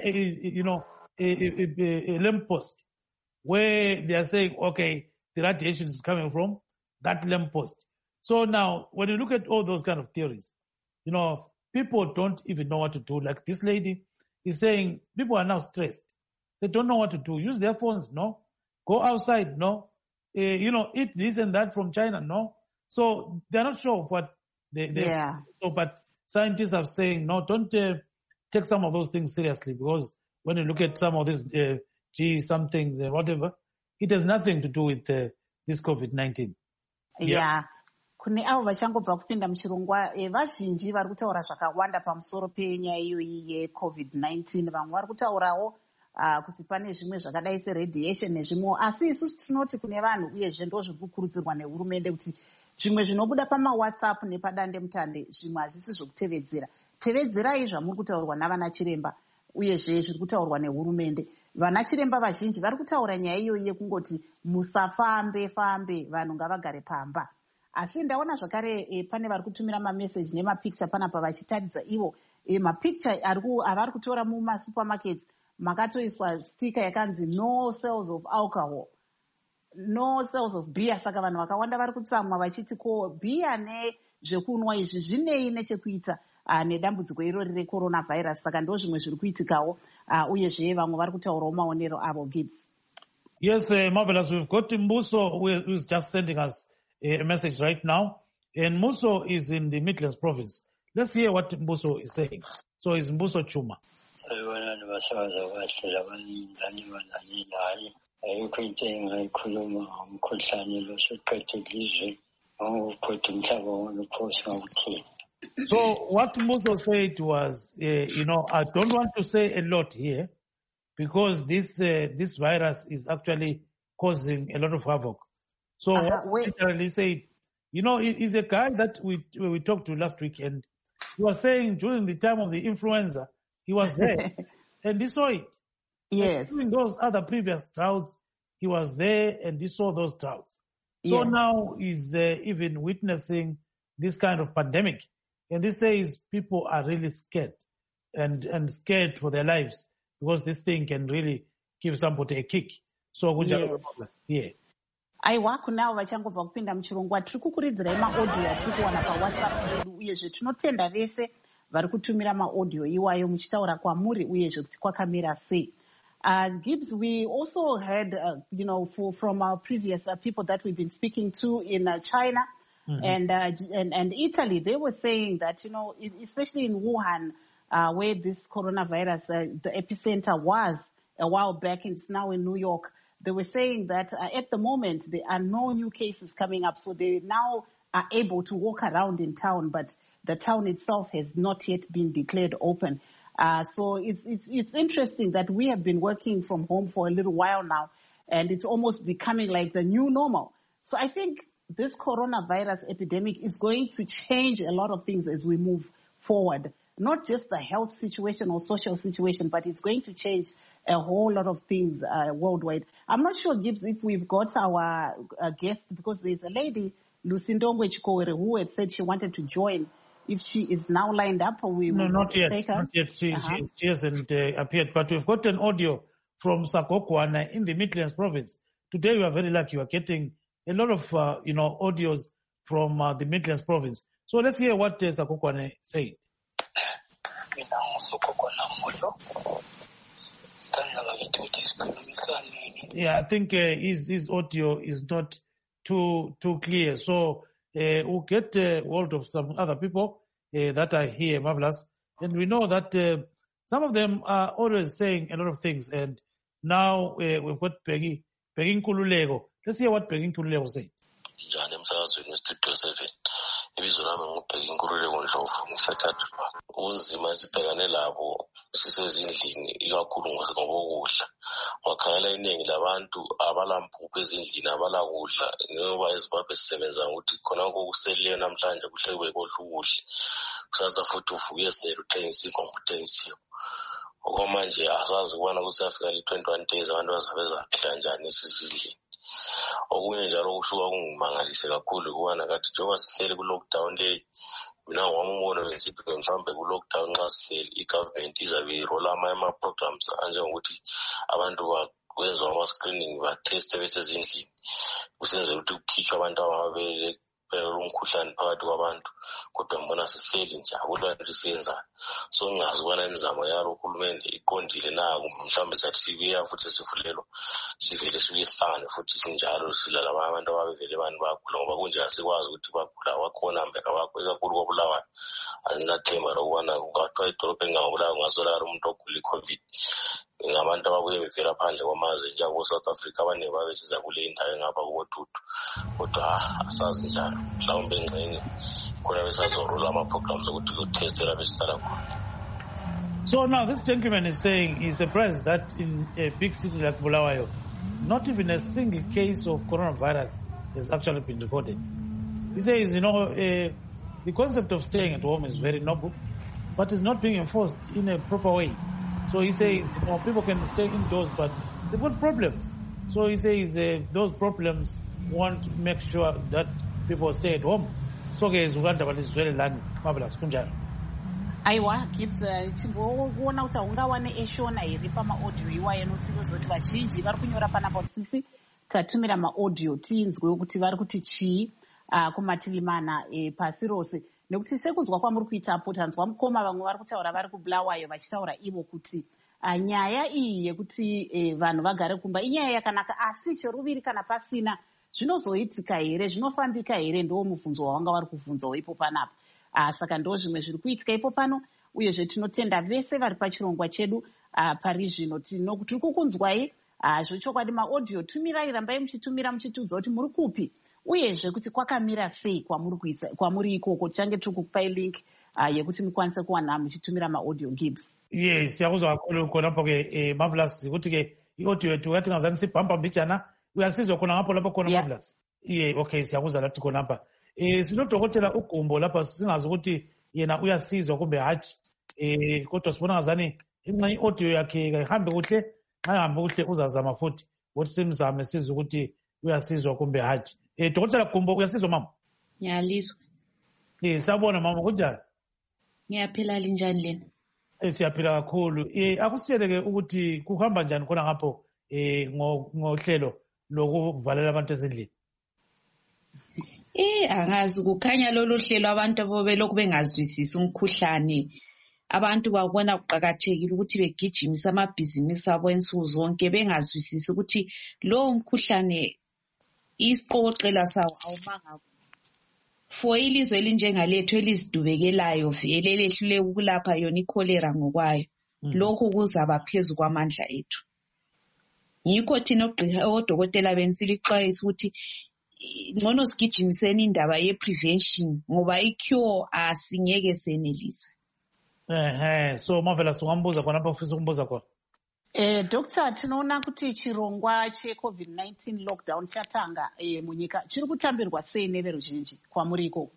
a lamppost where they are saying, okay, the radiation is coming from that lamppost. So now, when you look at all those kind of theories, people don't even know what to do. Like this lady is saying, people are now stressed. They don't know what to do. Use their phones, no. Go outside, no. Eat this and that from China, no. So they're not sure of what So, but scientists are saying, no, don't take some of those things seriously, because when you look at some of this G something, whatever, it has nothing to do with this COVID-19. Yeah. Kune avo vachangobva kupinda muchirongwa vazhinji vari kutaura zvakawanda pamusoro penyaya iyoyi yeCovid-19. Vamwe vari kutaurawo kuti pane zvimwe zvakadai seradiation nezvimwewo, asi isusu tinoti kune vanhu uyezve ndo zviri kukurudzirwa nehurumende kuti zvimwe zvinobuda pamawhatsapp nepadandemutande zvimwe hazvisi zvokutevedzera. Tevedzerai zvamuri kutaurwa navana chiremba uyezve zviri kutaurwa nehurumende. Vana chiremba vazhinji vari kutaura nyaya iyoyi yekungoti musafambe vanhu ngavagare pamba. Asi ndaona zvakare pane vari kutumira mameseji nemapicture panapa vachitaridza ivo mapicture avari kutora mumasupermarkets makatoiswa stika yakanzi no sales of alcohol, no sales of beer. Saka vanhu vakawanda vari kutsamwa vachiti ko beer nezvekunwa izvi zvinei nechekuita nedambudziko irori recoronavirus. Saka ndo zvimwe zviri kuitikawo uyezve vamwe vari kutaurawo maonero avo. Gibbs. Yes, marvelous. We've got Mbuso who is just sending us a message right now, and Mbuso is in the Midlands province. Let's hear what Mbuso is saying. So it's Mbuso Chuma. So what Mbuso said was, I don't want to say a lot here, because this virus is actually causing a lot of havoc. So what literally said, he's a guy that we talked to last week, and he was saying during the time of the influenza, he was there and he saw it. Yes. And during those other previous droughts, he was there and he saw those droughts. So now he's even witnessing this kind of pandemic. And he says people are really scared and scared for their lives, because this thing can really give somebody a kick. So yeah. Aiwa, kunavo vachangobva kupinda muchirongwa tiri kukuridzirai maaudio atiri kuwana pawhatsapp yedu, uyezve tinotenda vese vari kutumira maaudio iwayo muchitaura kwamuri uyezve kuti kwakamira sei. Gibbs, we also heard, from our previous people that we've been speaking to in China and Italy, they were saying that, especially in Wuhan, where this coronavirus, the epicenter was a while back, and it's now in New York, they were saying that at the moment there are no new cases coming up, so they now are able to walk around in town, but the town itself has not yet been declared open. So it's interesting that we have been working from home for a little while now, and it's almost becoming like the new normal. So I think this coronavirus epidemic is going to change a lot of things as we move forward. Not just the health situation or social situation, but it's going to change a whole lot of things worldwide. I'm not sure, Gibbs, if we've got our guest, because there's a lady, Lucindongwe Chikowere, who had said she wanted to join. If she is now lined up, or we will take her. Not yet. She hasn't appeared, but we've got an audio from Sakokwana in the Midlands province. Today we are very lucky. We are getting a lot of, audios from the Midlands province. So let's hear what Sakokwana said. Yeah, I think his audio is not too clear. So we'll get hold of some other people that are here, Marvelous. And we know that some of them are always saying a lot of things. And now we've got Peggy Nkululeko. Let's hear what Peggy Nkululeko said. Unzima sibhekane labo sisezindlini ikakhulu ngokudla wakhangela iningi labantu abalampuphu ezindlini abalakudla ngoba eZimbabwe sisebenza ukuthi khona kokuseleyo namhlanje kuhle kube kodla ukudla kusasa futhi uvuke sele uthengisa inkomputhensiyo okwamanje asazi ukubona kusafika le-21 days abantu bazabeza kanjani esizindlini okunye njalo kushuka kungimangalise kakhulu ukubona kathi njengoba sihleli ku-lockdown le mina ngowami umbono benzithi mhlawumbe ku-lockdown nxa sihleli i-government izabe irola ama-programs anjengokuthi abantu kwenzwa ama-screening batheste besezindlini kusenzela ukuthi kukhitshwe abantu ababele umkhuhlane phakathi kwabantu kodwa mbona sihleli nje akulanto siyenzayo so ngingazi ukubona imizamo yalo uhulumende iqondile na mhlawumbe sathi sibuya futhi sifulelwa sivele sibuyehlangane futhi sinjalo silala abantu ababevele abantu bagula ngoba kunje asikwazi ukuthi bagula wakhona mbeka wakho ikakhulu kobulawayo anginathemba lokubana kungathiwa idolobheni ngabulawayo ungasola umuntu ogula i-COVID ngabantu ababuye bevela phandle kwamazwe njengabo-South Africa abaningi babesiza kule indawo engapha kubodudu kodwa asazi njalo mhlawumbe engxenye khona besazorula ama-programs okuthi kutestela besihlala khona. So now this gentleman is saying he's surprised that in a big city like Bulawayo, not even a single case of coronavirus has actually been recorded. He says, the concept of staying at home is very noble, but it's not being enforced in a proper way. So he says, people can stay indoors, but they've got problems. So he says those problems won't make sure that people stay at home. So guys, Uganda, but it's very long. Marvelous. Kunjalo. Aiwa, Gibbs, chimboona kuti ungawane eshona iri pama-audio iwayo notinozoti vazhinji vari kunyora panapa kuti sisi tatumira ma-audio tinzwe kuti vari kuti chii kumativi mana pasi rose. Nekuti sekunzwa kwamuri kuitapo tanzwa mukoma vamwe vari kutaura vari kuBulawayo vachitaura ivo kuti nyaya iyi yekuti vanhu vagare kumba inyaya yakanaka, asi cheruviri kana pasina zvinozoitika here, zvinofambika here, ndo mubvunzo wavanga vari kubvunzawo ipo panapa. Saka ndo zvimwe zviri kuitika ipo pano, uyezve tinotenda vese vari pachirongwa chedu pari zvino. Tiri kukunzwai zvechokwadi ma-audio, tumirai, rambai muchitumira muchitiudza kuti muri kupi, uyezve kuti kwakamira sei kwamuri ikoko. Tichange tiri kukupai link yekuti mukwanise kuwana muchitumira ma-audio. Gibbs. Yes, yakuzwa kakhulu khonapho ke Marvelous ukuthi ke i-audio yethu kathi ngazani sibhamba mbijana uyasizwa khona ngapho lapho khona Marvelous. Okay, siyakuzwa lathi khonapha. Sinodokotela uGumbo lapha singazi ukuthi yena uyasizwa kumbe hatshi. Kodwa sibona ngazani ingxenye i-audio yakhe kayihambe kuhle, ngahambe kuhle uzazama futhi ukuthi simzame sizwe ukuthi uyasizwa kumbe hatshi. Dokotela Gumbo, uyasizwa mama? Ngiyalizwa. Sabona mama, kunjani? Ngiyaphila linjani lena? Siyaphila kakhulu. Akusitshele-ke ukuthi kuhamba njani khona ngapho ngohlelo lokuvalela abantu ezindlini? Angazi kukhanya lolu hlelo abantu abobelokhu bengazwisisi umkhuhlane abantu babona kuqakathekile ukuthi begijimise amabhizinisi abo ensuku zonke bengazwisisi ukuthi lo mkhuhlane isiqoqela sawo awumanga for ilizwe elinjengalethu elizidubekelayo vele lehlule ukulapha yona ikholera ngokwayo lokhu kuzaba phezu kwamandla ethu. Yikho thina odokotela bensilixwayisa ukuthi ngcono sigijimiseni indaba ye-prevention ngoba i-cure asingeke senelisa. So Mavela sungambuza khona lapho ufisa ukumbuza khona. Dr. tinoona kuti chirongwa che-COVID-19 lockdown chatanga munyika chiri kutambirwa sei neveruzhinji kwamuriko?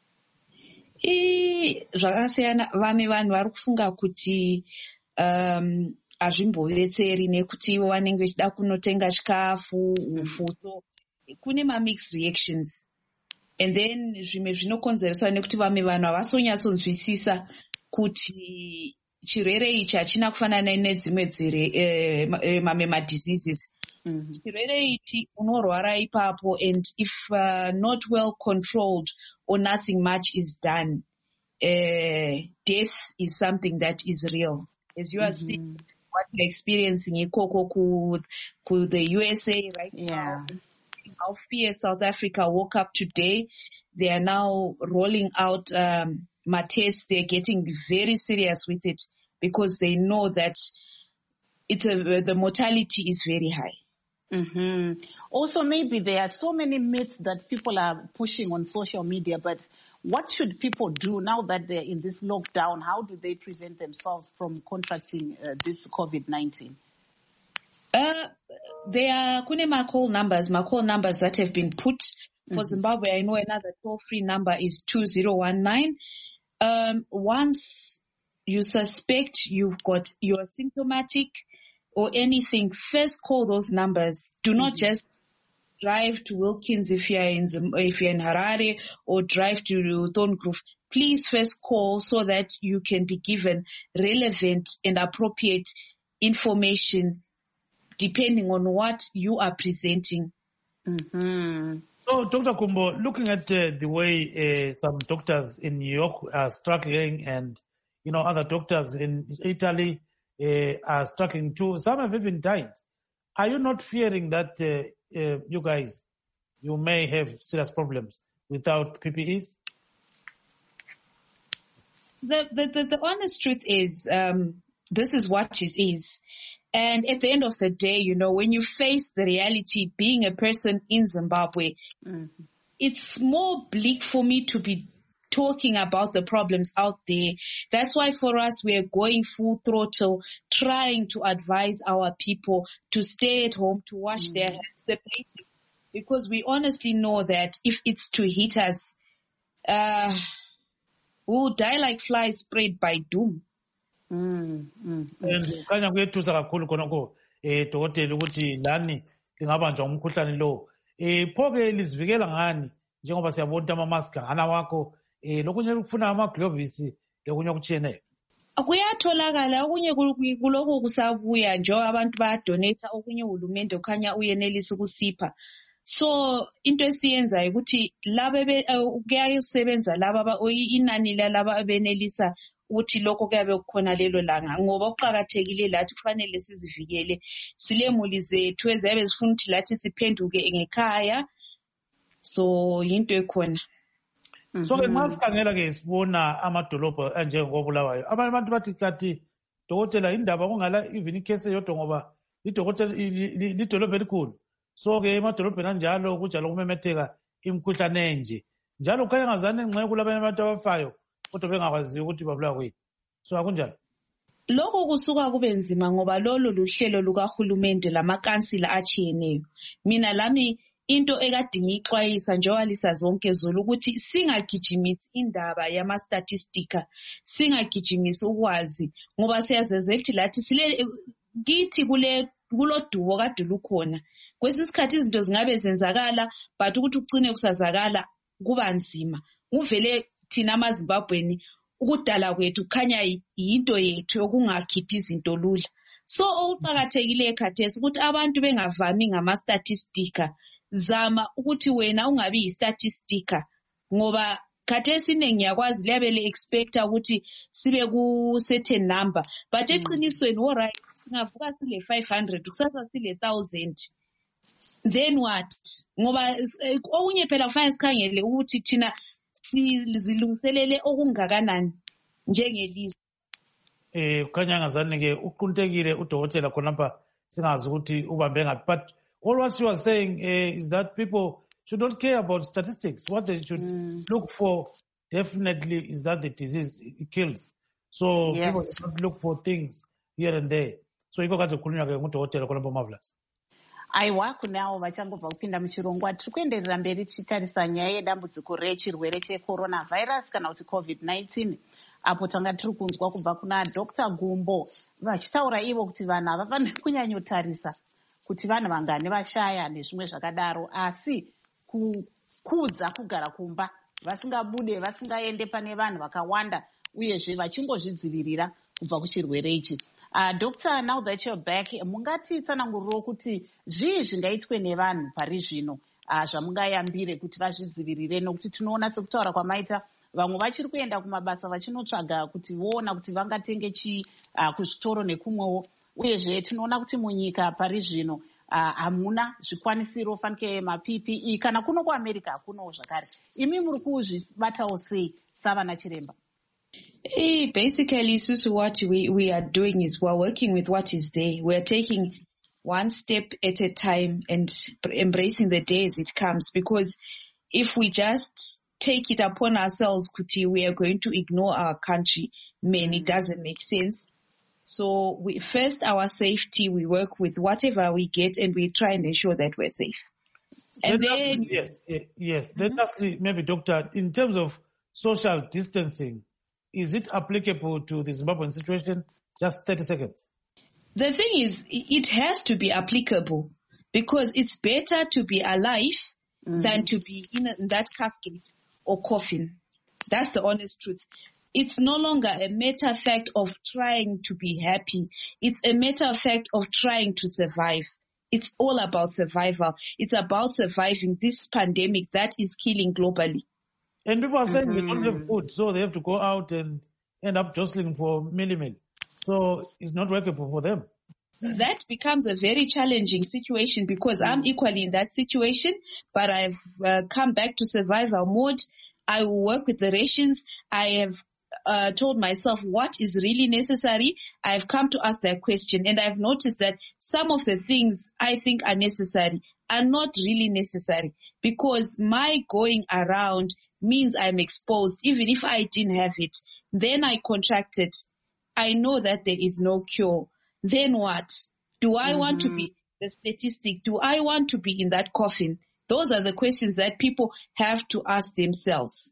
Zvakasiyana, vamwe vanhu vari kufunga kuti hazvimbovetseri nekuti vanenge vachida kunotenga chikafu, ufu, so kune ma-mixed reactions. And then zvimwe zvinokonzereswa nekuti vamwe vanhu havasonyatsonzwisisa kuti chirwere ichi hachina kufanana nedzimwe mamwe ma-diseases. Chirwere ichi unorwara ipapo, and if not well controlled or nothing much is done, death is something that is real. As you are seeing what you're experiencing ikoko ku the USA right now, how fierce South Africa woke up today. They are now rolling out tests. They're getting very serious with it because they know that the mortality is very high. Also, maybe there are so many myths that people are pushing on social media, but what should people do now that they're in this lockdown? How do they prevent themselves from contracting this COVID-19? There are call numbers that have been put for Zimbabwe. I know another toll-free number is 2019. Once you suspect you're symptomatic or anything, first call those numbers. Do not just drive to Wilkins if you're in Harare, or drive to Thorngrove. Please first call so that you can be given relevant and appropriate information depending on what you are presenting. So, Dr. Kumbo, looking at the way some doctors in New York are struggling, and other doctors in Italy are struggling too. Some have even died. Are you not fearing that you guys, you may have serious problems without PPEs? The honest truth is, this is what it is. And at the end of the day, when you face the reality, being a person in Zimbabwe, it's more bleak for me to be talking about the problems out there. That's why for us, we're going full throttle, trying to advise our people to stay at home, to wash their hands, because we honestly know that if it's to hit us, we'll die like flies sprayed by doom. Kanya kuyethusa kakhulu khonokho dokotela ukuthi lani lingabanjwa umkhuhlane lo. Phoke lizivikela ngani njengoba siyabona ama-mask ngana wakho lokunye kufuna amaglovisi lokunye okutshiyeneyo? Kuyatholakala okunye kulokho kusabuya njengoba abantu bayadonate, okunye uhulumende ukhanya uyenelisa ukusipha. So into esiyenzayo ukuthi laba kuyasebenza laba inani lalaba abenelisa ukuthi lokho kuyabe kukhona lelo langa, ngoba kuqakathekile lathi kufanele sizivikele. Silemuli zethu eziyabe zifuna ukuthi lathi siphenduke ngekhaya, so yinto ekhona. So-ke nxa sikhangela-ke sibona amadolobho anjengobulawayo, abanye abantu bathi kanti dokotela indaba kungala even ikhesi eyodwa ngoba lidolobho elikhulu. So-ke emadolobheni anjalo kujalo kumemetheka imikhuhlane enje, njalo kukhanya ngazane ngxenye kulabanye abantu abafayo kodwa bengakwaziyo ukuthi babulawa kuyini. So akunjalo? Lokho kusuka kube nzima ngoba lolo luhlelo lukahulumende lamakansila achiyeneyo. Mina lami into ekade ngiyixwayisa njengoba lisazonke zulu ukuthi singagijimisi indaba yama-statistika, singagijimisi ukwazi, ngoba siyazezela ukuthi lathi kithi kulodubo kade lukhona. Kwesinye isikhathi izinto zingabe zenzakala, but ukuthi ugcine kusazakala kuba nzima. Uvele thina amaZimbabweni ukudala kwethu kukhanya yinto yethu yokungakhiphi izinto lula. So okuqakathekile khathesi ukuthi abantu bengavami ngama-statistika. Zama ukuthi wena ungabi yi-statistika ngoba khathesi iningi yakwazi liyabe li-expecta ukuthi sibe ku-certain number but eqinisweni alright singavuka sile 500 kusasa sile 1000 then what? Ngoba okunye phela kufanele sikhangele ukuthi thina sizilungiselele okungakanani njengelizwe. Kukhanya ngazani ke uquntekile udokotela khonapha singazi ukuthi ubambe ngaphi, but all what she was saying is that people should not care about statistics. What they should look for definitely is that the disease kills. So people should not look for things here and there. So iko kati kukhulunywa ke ngudokotela khonapha Marvelous. Aiwa kunawo vachangobva kupinda muchirongwa tiri kuenderera mberi tichitarisa nyaya yedambudziko rechirwere checoronavirus kana kuti COVID-19 apo tanga tiri kunzwa kubva kuna Dr. Gumbo vachitaura ivo kuti vanhu havafaniri kunyanyotarisa kuti vanhu vangani vashaya nezvimwe zvakadaro asi kukudza kugara kumba vasingabude vasingaende pane vanhu vakawanda uyezve vachingozvidzivirira kubva kuchirwere ichi. Doctor, now that you're back, mungati tsananguriro kuti zvii zvingaitwe nevanhu pari zvino zvamungayambire kuti vazvidzivirire nokuti tinoona sekutaura kwamaita vamwe vachiri kuenda kumabasa vachinotsvaga kuti voona kuti vangatenge chii kuzvitoro nekumwewo uyezve tinoona kuti munyika pari zvino hamuna zvikwanisiro fanike maPPE kana kuno kuAmerica hakunowo zvakare. Imi muri kuzvibatawo sei savana chiremba? Basically, Susu, what we are doing is we're working with what is there. We're taking one step at a time and embracing the day as it comes. Because if we just take it upon ourselves, Kuti, we are going to ignore our country, it doesn't make sense. So first, our safety, we work with whatever we get and we try and ensure that we're safe. And then... Yes. Then lastly, maybe, Doctor, in terms of social distancing, is it applicable to the Zimbabwean situation? Just 30 seconds. The thing is, it has to be applicable because it's better to be alive than to be in that casket or coffin. That's the honest truth. It's no longer a matter of fact of trying to be happy. It's a matter of fact of trying to survive. It's all about survival. It's about surviving this pandemic that is killing globally. And people are saying they don't have food, so they have to go out and end up jostling for meal. So it's not workable for them. That becomes a very challenging situation because I'm equally in that situation, but I've come back to survival mode. I will work with the rations. I have told myself what is really necessary. I've come to ask that question, and I've noticed that some of the things I think are necessary are not really necessary because my going around means I'm exposed. Even if I didn't have it, then I contracted. I know that there is no cure. Then what? Do I want to be the statistic? Do I want to be in that coffin? Those are the questions that people have to ask themselves.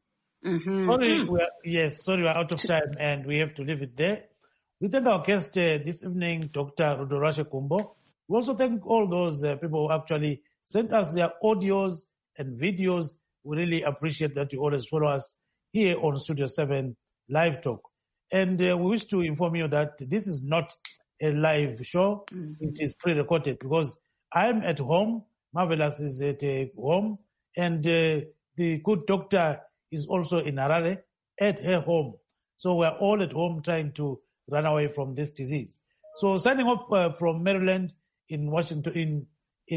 Sorry, we're out of time and we have to leave it there. We thank our guest this evening, Dr. Rudorashe Gumbo. We also thank all those people who actually sent us their audios and videos. We really appreciate that you always follow us here on Studio 7 Live Talk. And we wish to inform you that this is not a live show. It is pre-recorded because I'm at home. Marvelous is at home. And the good doctor is also in Harare at her home. So we're all at home trying to run away from this disease. So signing off from Maryland in Washington,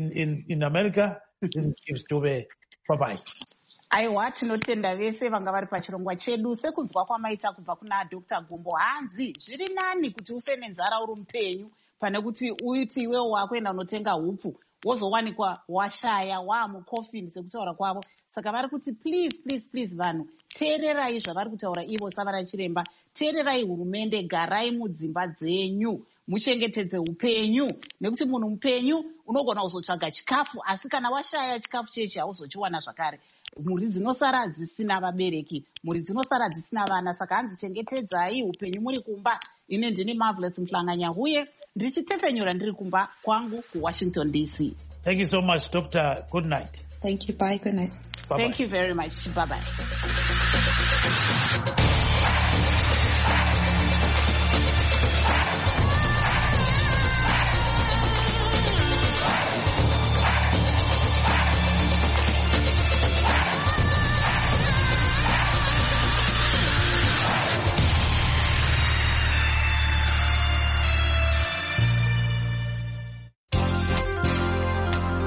in America, this is Steve Stube. Bye-bye. Aiwa tinotenda vese vanga vari pachirongwa chedu sekunzwa kwamaita kubva kuna Dr. Gumbo. Hanzi zviri nani kuti ufe nenzara uri mupenyu pane kuti uiti iwewo wakuenda unotenga hupfu wozowanikwa washaya waamukofini sekutaura kwavo. Saka vari kuti please vanhu teererai zvavari kutaura ivo savana chiremba. Teererai hurumende, garai mudzimba dzenyu muchengetedze upenyu nekuti munhu mupenyu unogona kuzotsvaga chikafu asi kana washaya chikafu chechi hauzochiwana zvakare. Mhuri dzinosara dzisina vabereki, mhuri dzinosara dzisina vana. Saka hanzi chengetedzai upenyu muri kumba. Ine ndini Marvelous Mhlanganya huye ndichitefenyura ndiri kumba kwangu kuWashington DC. Thank you so much, Doctor. Good night. Thank you. Bye. Good night. Bye-bye. Thank you very much. Bye-bye.